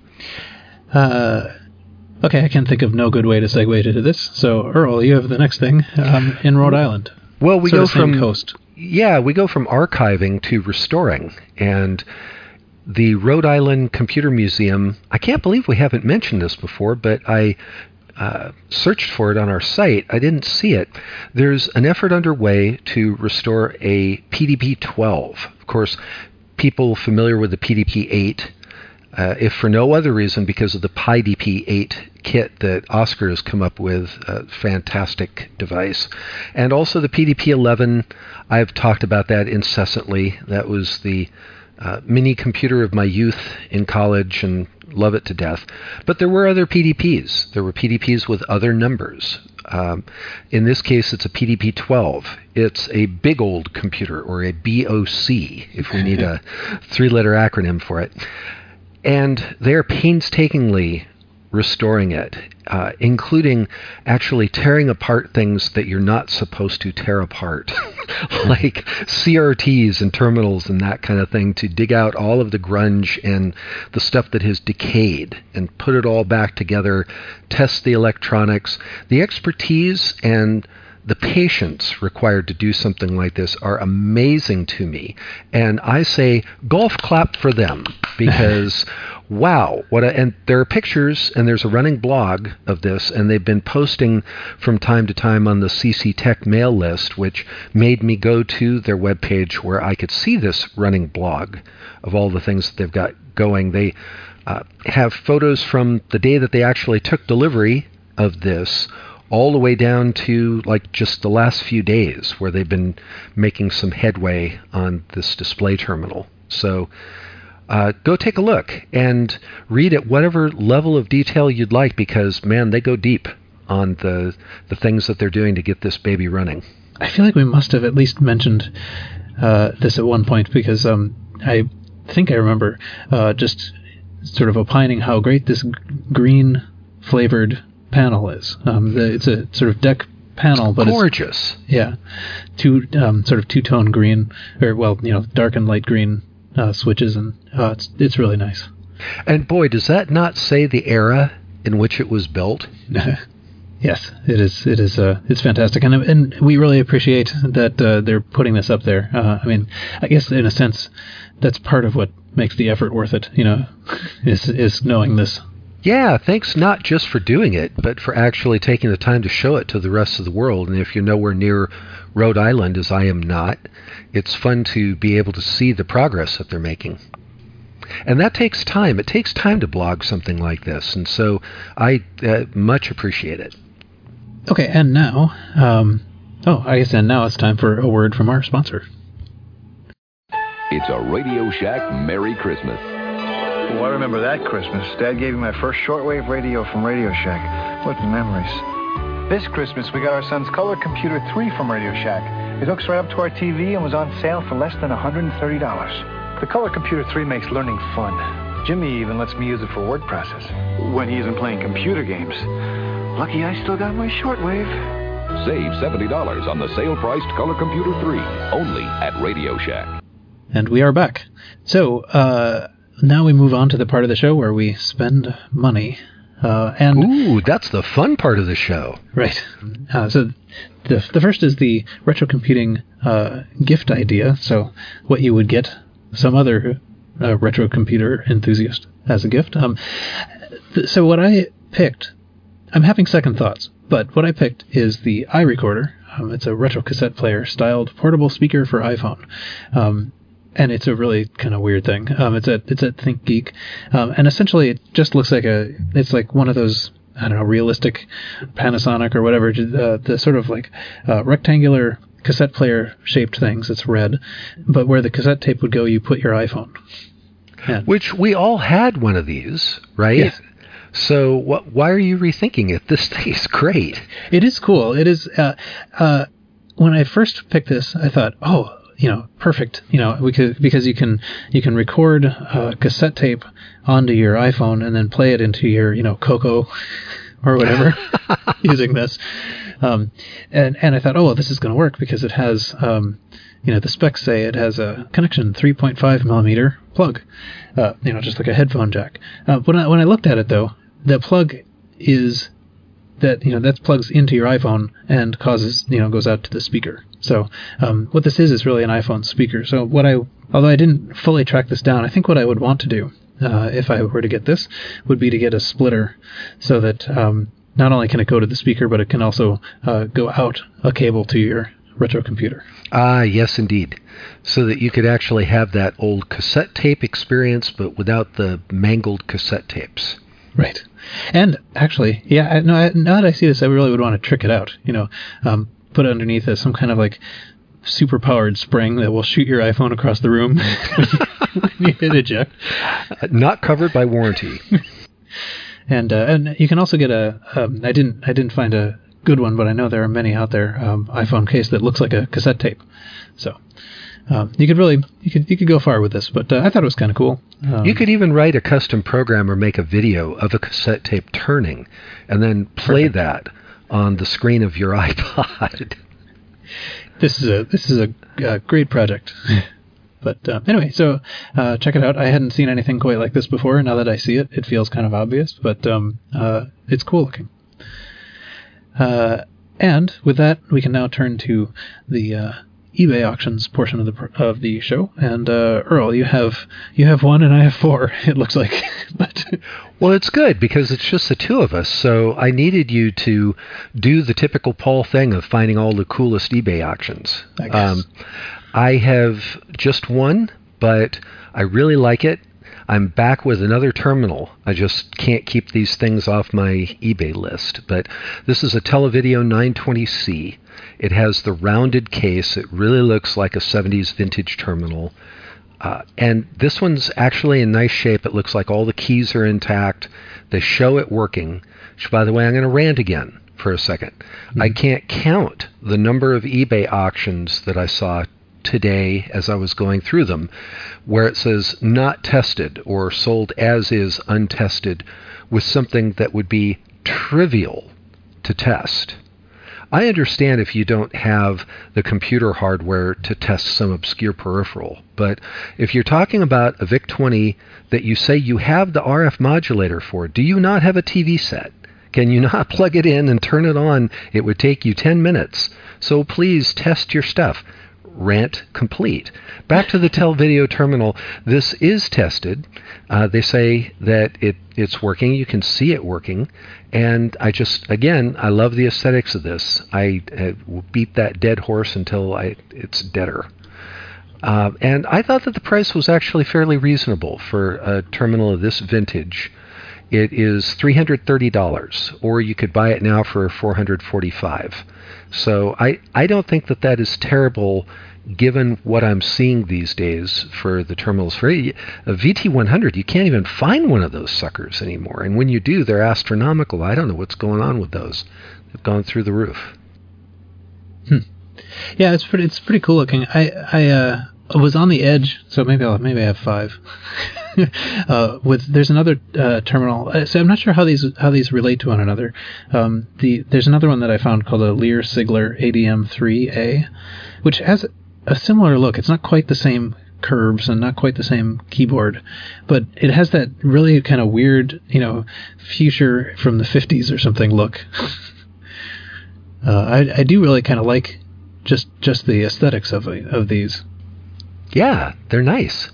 Uh. Okay, I can think of no good way to segue into this. So, Earl, you have the next thing um, in Rhode Island. Well, we sort go of same from coast. Yeah, we go from archiving to restoring, and the Rhode Island Computer Museum. I can't believe we haven't mentioned this before, but I uh, searched for it on our site. I didn't see it. There's an effort underway to restore a P D P twelve. Of course, people familiar with the P D P eight. Uh, if for no other reason, because of the Pi D P eight kit that Oscar has come up with, a fantastic device. And also the P D P eleven, I've talked about that incessantly. That was the uh, mini computer of my youth in college and love it to death. But there were other P D Ps. There were P D Ps with other numbers. Um, in this case, it's a P D P twelve. It's a big old computer, or a B O C, if we need a three-letter acronym for it. And they're painstakingly restoring it, uh, including actually tearing apart things that you're not supposed to tear apart, like C R Ts and terminals and that kind of thing, to dig out all of the grunge and the stuff that has decayed and put it all back together, test the electronics. The expertise and the patience required to do something like this are amazing to me. And I say golf clap for them, because wow, what a, and there are pictures, and there's a running blog of this, and they've been posting from time to time on the C C Tech mail list, which made me go to their webpage where I could see this running blog of all the things that they've got going. They uh, have photos from the day that they actually took delivery of this, all the way down to like just the last few days, where they've been making some headway on this display terminal. So uh, go take a look and read at whatever level of detail you'd like, because man, they go deep on the the things that they're doing to get this baby running. I feel like we must have at least mentioned uh, this at one point, because um, I think I remember uh, just sort of opining how great this g- green flavored panel is. Um, the, it's a sort of deck panel, but gorgeous. It's, yeah, two um, sort of two-tone green, or well, you know, dark and light green uh, switches, and uh, it's it's really nice. And boy, does that not say the era in which it was built? Yes, it is. It is. Uh, it's fantastic, and and we really appreciate that uh, they're putting this up there. Uh, I mean, I guess in a sense, that's part of what makes the effort worth it. You know, is is knowing this. Yeah, thanks not just for doing it, but for actually taking the time to show it to the rest of the world. And if you're nowhere near Rhode Island, as I am not, it's fun to be able to see the progress that they're making. And that takes time. It takes time to blog something like this. And so I uh, much appreciate it. Okay, and now, um, oh, I guess and now it's time for a word from our sponsor. It's a Radio Shack Merry Christmas. Oh, I remember that Christmas. Dad gave me my first shortwave radio from Radio Shack. What memories. This Christmas, we got our son's Color Computer three from Radio Shack. It hooks right up to our T V and was on sale for less than one hundred thirty dollars. The Color Computer three makes learning fun. Jimmy even lets me use it for word process when he isn't playing computer games. Lucky I still got my shortwave. Save seventy dollars on the sale-priced Color Computer three, only at Radio Shack. And we are back. So, uh... now we move on to the part of the show where we spend money. Uh, and Ooh, that's the fun part of the show. Right. Uh, so the the first is the retro computing uh, gift idea. So what you would get some other uh, retro computer enthusiast as a gift. Um, th- so what I picked, I'm having second thoughts, but what I picked is the iRecorder. Um, it's a retro cassette player styled portable speaker for iPhone. Um, And it's a really kind of weird thing. Um, it's at it's at ThinkGeek, um, and essentially it just looks like a it's like one of those, I don't know, realistic Panasonic or whatever, uh, the sort of like uh, rectangular cassette player shaped things. It's red, but where the cassette tape would go, you put your iPhone. And Which we all had one of these, right? Yes. So what? Why are you rethinking it? This thing is great. It is cool. It is. Uh, uh, when I first picked this, I thought, oh, you know, perfect. You know, we could, because you can you can record uh, cassette tape onto your iPhone and then play it into your, you know, Coco or whatever using this. Um, and and I thought, oh, well, this is going to work because it has, um, you know, the specs say it has a connection three point five millimeter plug, uh, you know, just like a headphone jack. Uh, when I when I looked at it though, the plug is that, you know, that plugs into your iPhone and causes, you know, goes out to the speaker. So um, what this is is really an iPhone speaker. So what I, although I didn't fully track this down, I think what I would want to do uh, if I were to get this would be to get a splitter so that um, not only can it go to the speaker, but it can also uh, go out a cable to your retro computer. Ah, yes, indeed. So that you could actually have that old cassette tape experience, but without the mangled cassette tapes. Right. And actually, yeah, I, no, I, now that I see this, I really would want to trick it out, you know, um, put it underneath as some kind of like super powered spring that will shoot your iPhone across the room when you hit eject. Not covered by warranty. And uh, and you can also get a. Um, I didn't I didn't find a good one, but I know there are many out there. Um, iPhone case that looks like a cassette tape. So um, you could really you could you could go far with this. But uh, I thought it was kind of cool. Um, you could even write a custom program or make a video of a cassette tape turning, and then play perfect. that on the screen of your iPod. This is a this is a, a great project. But uh, anyway, so uh, check it out. I hadn't seen anything quite like this before. Now that I see it, it feels kind of obvious, but um, uh, it's cool looking. Uh, and with that, we can now turn to the uh, eBay auctions portion of the of the show. And uh, Earl, you have you have one, and I have four. It looks like. But well, it's good because it's just the two of us. So I needed you to do the typical Paul thing of finding all the coolest eBay auctions. I guess. Um, I have just one, but I really like it. I'm back with another terminal. I just can't keep these things off my eBay list. But this is a Televideo nine twenty C. It has the rounded case. It really looks like a seventies vintage terminal. Uh, and this one's actually in nice shape. It looks like all the keys are intact. They show it working. Which, by the way, I'm going to rant again for a second. Mm-hmm. I can't count the number of eBay auctions that I saw today as I was going through them, where it says not tested or sold as is untested with something that would be trivial to test. I understand if you don't have the computer hardware to test some obscure peripheral, but if you're talking about a V I C twenty that you say you have the R F modulator for, do you not have a T V set? Can you not plug it in and turn it on? It would take you ten minutes. So please test your stuff. Rant complete. Back to the Televideo terminal. This is tested. Uh, they say that it, it's working. You can see it working. And I just, again, I love the aesthetics of this. I, I will beat that dead horse until I, it's deader. Uh, and I thought that the price was actually fairly reasonable for a terminal of this vintage. It is three hundred thirty dollars, or you could buy it now for four hundred forty-five dollars. So I, I don't think that that is terrible given what I'm seeing these days for the terminals. For a V T one hundred, you can't even find one of those suckers anymore. And when you do, they're astronomical. I don't know what's going on with those. They've gone through the roof. Hmm. Yeah, it's pretty it's pretty cool looking. I I uh, was on the edge, so maybe I'll maybe I have five. uh, with there's another uh, terminal. So I'm not sure how these how these relate to one another. Um, the there's another one that I found called a Lear Sigler A D M three A, which has a similar look. It's not quite the same curves and not quite the same keyboard, but it has that really kind of weird, you know, fuchsia from the fifties or something look. uh, I I do really kind of like just just the aesthetics of of these. Yeah, they're nice.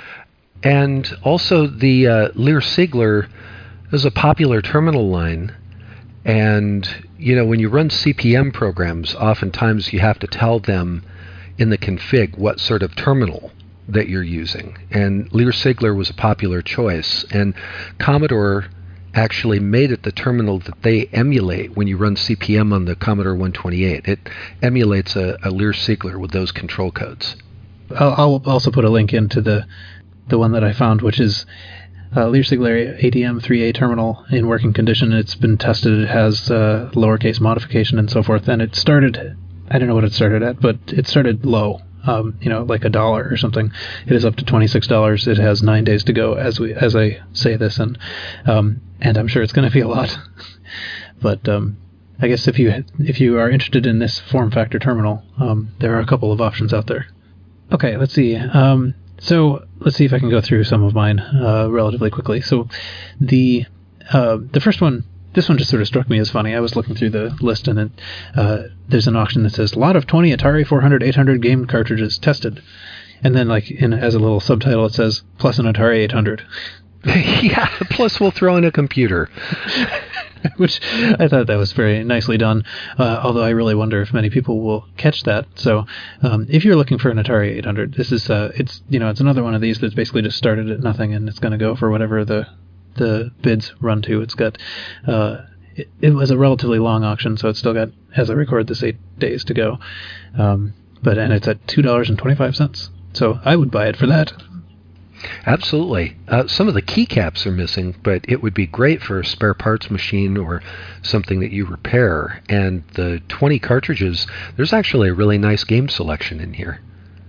And also the uh, Lear Sigler is a popular terminal line. And, you know, when you run C P M programs, oftentimes you have to tell them in the config what sort of terminal that you're using. And Lear Sigler was a popular choice. And Commodore actually made it the terminal that they emulate when you run C P M on the Commodore one twenty-eight. It emulates a, a Lear Sigler with those control codes. I'll, I'll also put a link into the the one that I found, which is uh, Lear Sigler A D M three A terminal in working condition. It's been tested. It has uh, lowercase modification and so forth. And it started, I don't know what it started at, but it started low, um, you know, like a dollar or something. It is up to twenty-six dollars. It has nine days to go as we as I say this, and um, and I'm sure it's going to be a lot. But um, I guess if you if you are interested in this form factor terminal, um, there are a couple of options out there. Okay, let's see. Um, so let's see if I can go through some of mine uh, relatively quickly. So the uh, the first one, this one just sort of struck me as funny. I was looking through the list, and it, uh, there's an auction that says lot of twenty Atari four hundred, eight hundred game cartridges tested, and then like in as a little subtitle it says plus an Atari eight hundred. Yeah, plus we'll throw in a computer. Which I thought that was very nicely done, uh, although I really wonder if many people will catch that. So um, if you're looking for an Atari eight hundred, this is uh, it's you know it's another one of these that's basically just started at nothing, and it's going to go for whatever the the bids run to. It's got uh, it, it was a relatively long auction, so it's still got, as I record this, eight days to go. Um, but and it's at two dollars and twenty-five cents. So I would buy it for that. Absolutely. Uh, some of the keycaps are missing, but it would be great for a spare parts machine or something that you repair. And the twenty cartridges, there's actually a really nice game selection in here.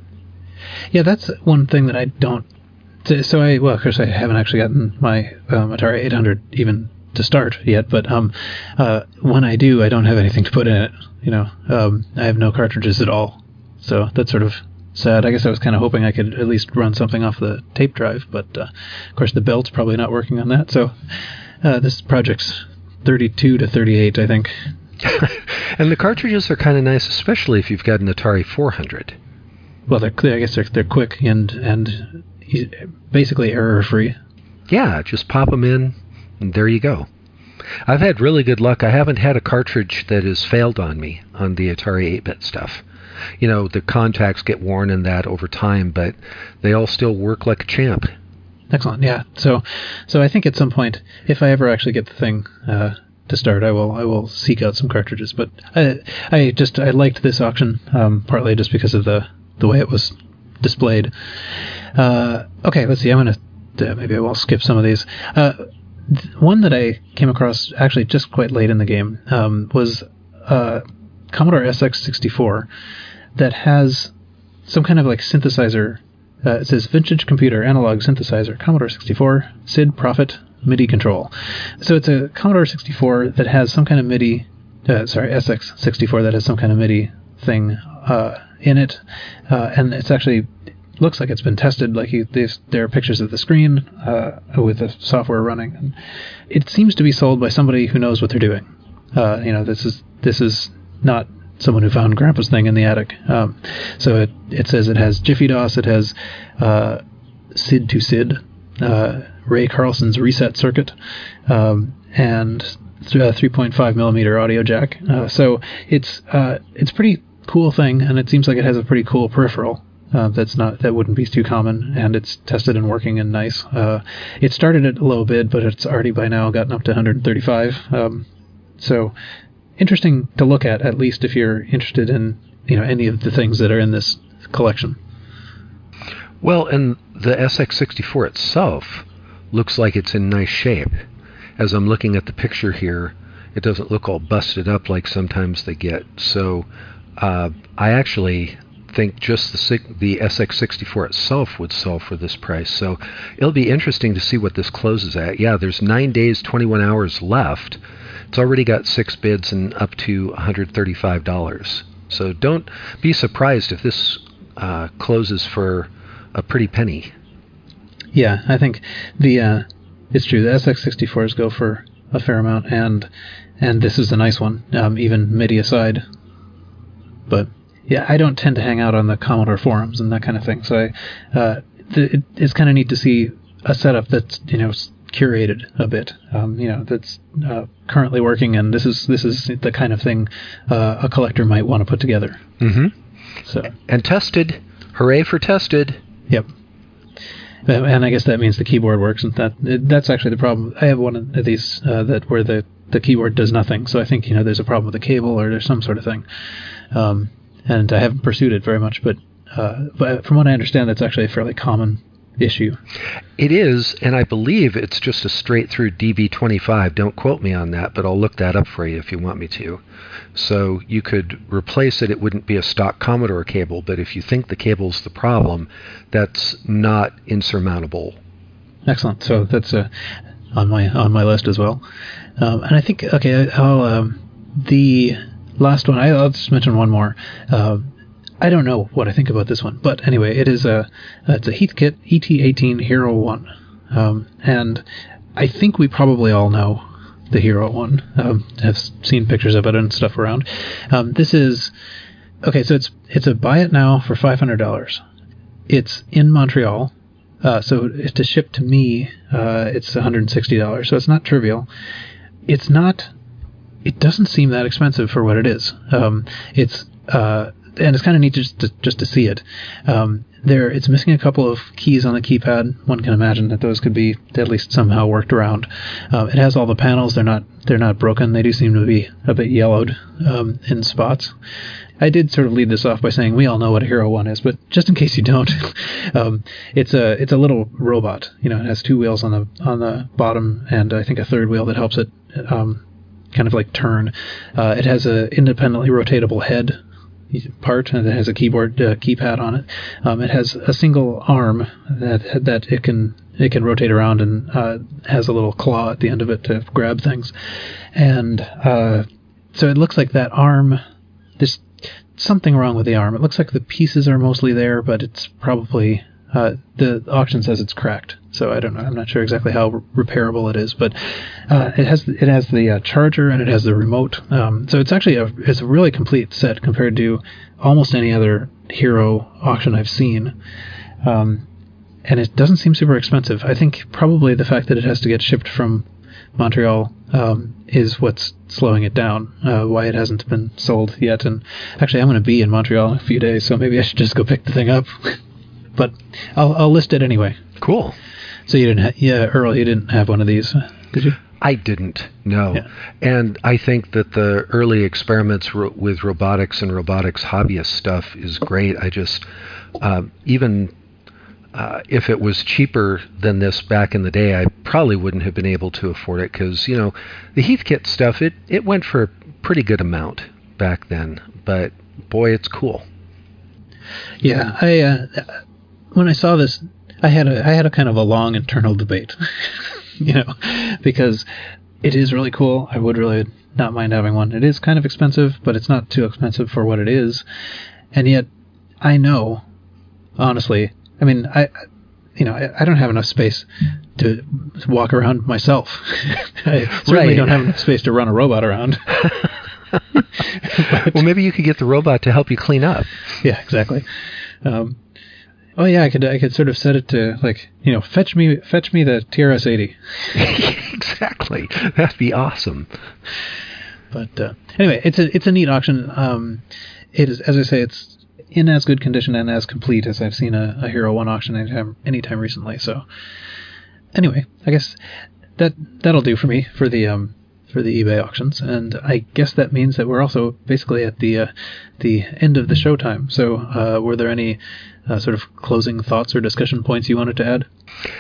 Yeah, that's one thing that I don't... So I, well, of course I haven't actually gotten my um, Atari eight hundred even to start yet, but um, uh, when I do, I don't have anything to put in it. You know, um, I have no cartridges at all. So that's sort of sad. I guess I was kind of hoping I could at least run something off the tape drive, but uh, of course the belt's probably not working on that. So uh, this project's thirty-two to thirty-eight, I think. And the cartridges are kind of nice, especially if you've got an Atari four hundred. Well, they're, I guess they're they're quick and and basically error free. Yeah, just pop them in, and there you go. I've had really good luck. I haven't had a cartridge that has failed on me on the Atari eight-bit stuff. You know, the contacts get worn in that over time, but they all still work like a champ. Excellent. Yeah. So, so I think at some point, if I ever actually get the thing uh, to start, I will I will seek out some cartridges. But I I just I liked this auction um, partly just because of the the way it was displayed. Uh, okay, let's see. I'm gonna uh, maybe I will skip some of these. Uh, th- one that I came across actually just quite late in the game um, was uh, Commodore S X sixty-four that has some kind of like synthesizer. Uh, it says Vintage Computer Analog Synthesizer Commodore sixty-four S I D Prophet MIDI Control. So it's a Commodore sixty-four that has some kind of MIDI. Uh, sorry, S X sixty-four that has some kind of MIDI thing uh, in it, uh, and it's actually looks like it's been tested. Like you, there are pictures of the screen uh, with the software running. And it seems to be sold by somebody who knows what they're doing. Uh, you know, this is this is not someone who found Grandpa's thing in the attic. Um, so it it says it has Jiffy DOS, it has uh, S I D to S I D, uh, Ray Carlson's reset circuit, um, and th- three point five millimeter audio jack. Uh, so it's uh, it's a pretty cool thing, and it seems like it has a pretty cool peripheral. Uh, that's not that wouldn't be too common, and it's tested and working and nice. Uh, it started at a low bid, but it's already by now gotten up to one hundred thirty-five. Um, so interesting to look at, at least if you're interested in you know any of the things that are in this collection. Well, and the S X sixty-four itself looks like it's in nice shape. As I'm looking at the picture here, it doesn't look all busted up like sometimes they get. So uh, I actually think just the the S X sixty-four itself would sell for this price. So it'll be interesting to see what this closes at. Yeah, there's nine days, twenty-one hours left. It's already got six bids and up to one hundred thirty-five dollars. So don't be surprised if this uh, closes for a pretty penny. Yeah, I think the uh, it's true. The S X sixty-fours go for a fair amount, and and this is a nice one, um, even MIDI aside. But yeah, I don't tend to hang out on the Commodore forums and that kind of thing, so I, uh, th- it, it's kind of neat to see a setup that's you know curated a bit, um, you know that's uh, currently working, and this is this is the kind of thing uh, a collector might want to put together. Mm-hmm. So and tested, hooray for tested. Yep. And I guess that means the keyboard works, and that that's actually the problem. I have one of these uh, that where the, the keyboard does nothing, so I think you know there's a problem with the cable or there's some sort of thing. Um, and I haven't pursued it very much, but uh, but from what I understand, that's actually a fairly common issue. It is, and I believe it's just a straight through D B twenty-five. Don't quote me on that, but I'll look that up for you if you want me to. So you could replace it. It wouldn't be a stock Commodore cable, but if you think the cable's the problem, that's not insurmountable. Excellent. So that's uh, on my on my list as well. Um, and I think okay, I'll um, the last one. I, I'll just mention one more. Uh, I don't know what I think about this one, but anyway, it is a it's a Heathkit E T eighteen Hero one, um, and I think we probably all know the Hero one. Um, have seen pictures of it and stuff around. Um, this is okay. So it's it's a buy it now for five hundred dollars. It's in Montreal, uh, so to ship to me, uh, it's one hundred sixty dollars. So it's not trivial. It's not. It doesn't seem that expensive for what it is. Um, it's uh, and it's kind of neat just to, just to see it. Um, there, it's missing a couple of keys on the keypad. One can imagine that those could be at least somehow worked around. Uh, it has all the panels. They're not they're not broken. They do seem to be a bit yellowed um, in spots. I did sort of lead this off by saying we all know what a Hero One is, but just in case you don't, um, it's a it's a little robot. You know, it has two wheels on the on the bottom, and I think a third wheel that helps it um, kind of like turn. Uh, it has a independently rotatable head part, and it has a keyboard uh, keypad on it. Um, it has a single arm that that it can it can rotate around, and uh, has a little claw at the end of it to grab things. And uh, so it looks like that arm. There's something wrong with the arm. It looks like the pieces are mostly there, but it's probably uh, the auction says it's cracked. So I don't know. I'm not sure exactly how repairable it is, but uh, it has it has the uh, charger and it has the remote. Um, so it's actually a it's a really complete set compared to almost any other Hero auction I've seen. Um, and it doesn't seem super expensive. I think probably the fact that it has to get shipped from Montreal um, is what's slowing it down, uh, why it hasn't been sold yet. And actually, I'm going to be in Montreal in a few days, so maybe I should just go pick the thing up. But I'll, I'll list it anyway. Cool. So you didn't, ha- yeah, Earl, you didn't have one of these, did you? I didn't, no. Yeah. And I think that the early experiments ro- with robotics and robotics hobbyist stuff is great. I just, um, even uh, if it was cheaper than this back in the day, I probably wouldn't have been able to afford it because, you know, the Heathkit stuff, it, it went for a pretty good amount back then. But, boy, it's cool. Yeah, I uh, when I saw this, I had a I had a kind of a long internal debate, you know, because it is really cool. I would really not mind having one. It is kind of expensive, but it's not too expensive for what it is. And yet, I know, honestly, I mean, I, you know, I, I don't have enough space to walk around myself. I certainly Right. don't have enough space to run a robot around. But, Well, maybe you could get the robot to help you clean up. yeah, exactly. Um, oh yeah, I could I could sort of set it to like, you know, fetch me fetch me the T R S eighty. Exactly. That'd be awesome. But uh, anyway, it's a it's a neat auction. Um, it is, as I say, it's in as good condition and as complete as I've seen a, a Hero One auction anytime anytime recently. So anyway, I guess that that'll do for me for the um for the eBay auctions, and I guess that means that we're also basically at the uh, the end of the show time. So uh, were there any uh, sort of closing thoughts or discussion points you wanted to add?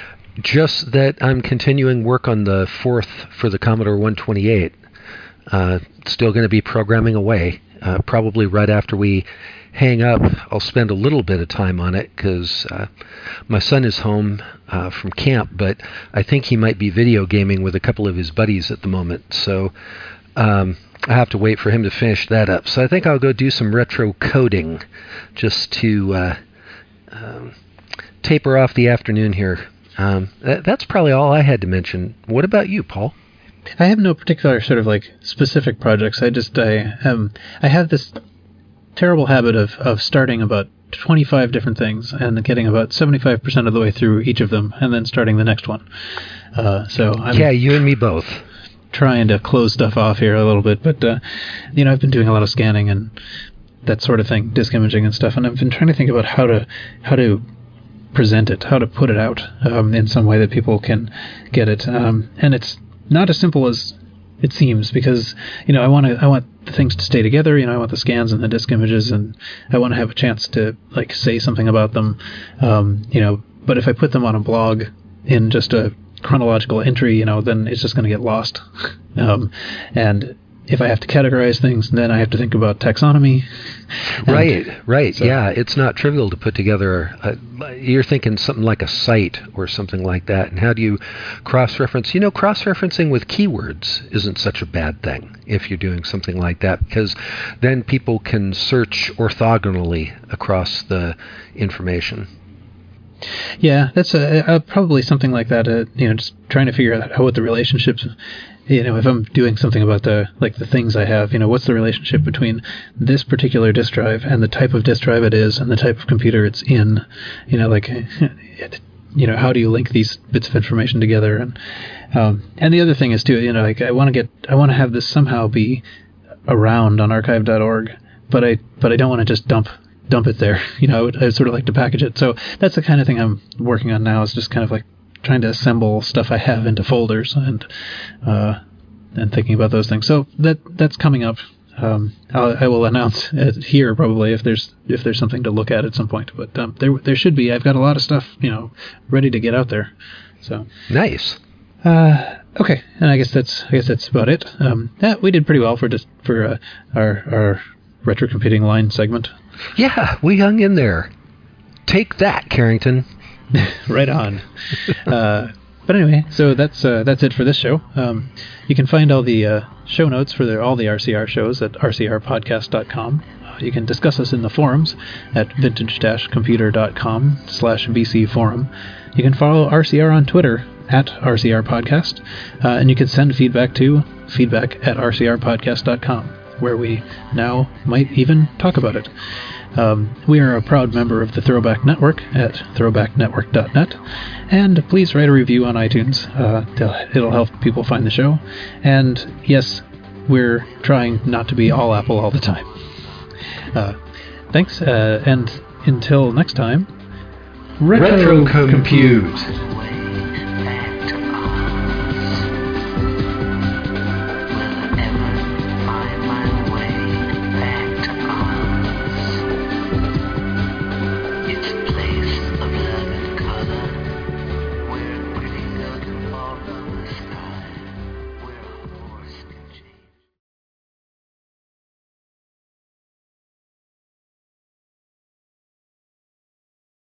Just that I'm continuing work on the fourth for the Commodore one twenty-eight. Uh, still going to be programming away. Uh, probably right after we hang up, I'll spend a little bit of time on it because uh, my son is home uh, from camp, but I think he might be video gaming with a couple of his buddies at the moment. So um, I have to wait for him to finish that up. So I think I'll go do some retro coding just to uh, um, taper off the afternoon here. Um, that, that's probably all I had to mention. What about you, Paul? I have no particular sort of like specific projects. I just I um I have this terrible habit of, of starting about twenty-five different things and getting about seventy-five percent of the way through each of them and then starting the next one. Uh, so I'm Yeah, you and me both. trying to close stuff off here a little bit, but uh, you know, I've been doing a lot of scanning and that sort of thing, disk imaging and stuff, and I've been trying to think about how to how to present it, how to put it out um, in some way that people can get it, um, and it's not as simple as it seems, because you know I want to I want the things to stay together. You know, I want the scans and the disk images, and I want to have a chance to like say something about them. Um, you know, but if I put them on a blog in just a chronological entry, you know, then it's just going to get lost. um, and if I have to categorize things, then I have to think about taxonomy. Right, right. so- Yeah, it's not trivial to put together. A, you're thinking something like a site or something like that. And how do you cross-reference? You know, cross-referencing with keywords isn't such a bad thing if you're doing something like that, because then people can search orthogonally across the information. Yeah, that's a, a, probably something like that. Uh, you know, just trying to figure out how what the relationships. You know, if I'm doing something about the like the things I have, you know, what's the relationship between this particular disk drive and the type of disk drive it is and the type of computer it's in? You know, like, you know, how do you link these bits of information together? And um, and the other thing is too, you know, like I want to get I want to have this somehow be around on archive dot org but I but I don't want to just dump dump it there. You know, I would, I would sort of like to package it. So that's the kind of thing I'm working on now, is just kind of like trying to assemble stuff I have into folders and uh, and thinking about those things. So that that's coming up. Um, I'll, I will announce it here probably if there's if there's something to look at at some point. But um, there there should be. I've got a lot of stuff, you know, ready to get out there. So Nice. Uh, okay, and I guess that's I guess that's about it. Um, yeah, we did pretty well for just for uh, our our retro computing line segment. Yeah, we hung in there. Take that, Carrington. Right on. uh, but anyway, so that's uh, that's it for this show. Um, you can find all the uh, show notes for the, all the R C R shows at r c r podcast dot com. Uh, you can discuss us in the forums at vintage computer dot com slash b c forum. You can follow R C R on Twitter at R C R Podcast, uh, and you can send feedback to feedback at r c r podcast dot com, where we now might even talk about it. Um, we are a proud member of the Throwback Network at throwback network dot net, and please write a review on iTunes. Uh, it'll help people find the show. And yes, we're trying not to be all Apple all the time. Uh, thanks, uh, and until next time, Retro compute.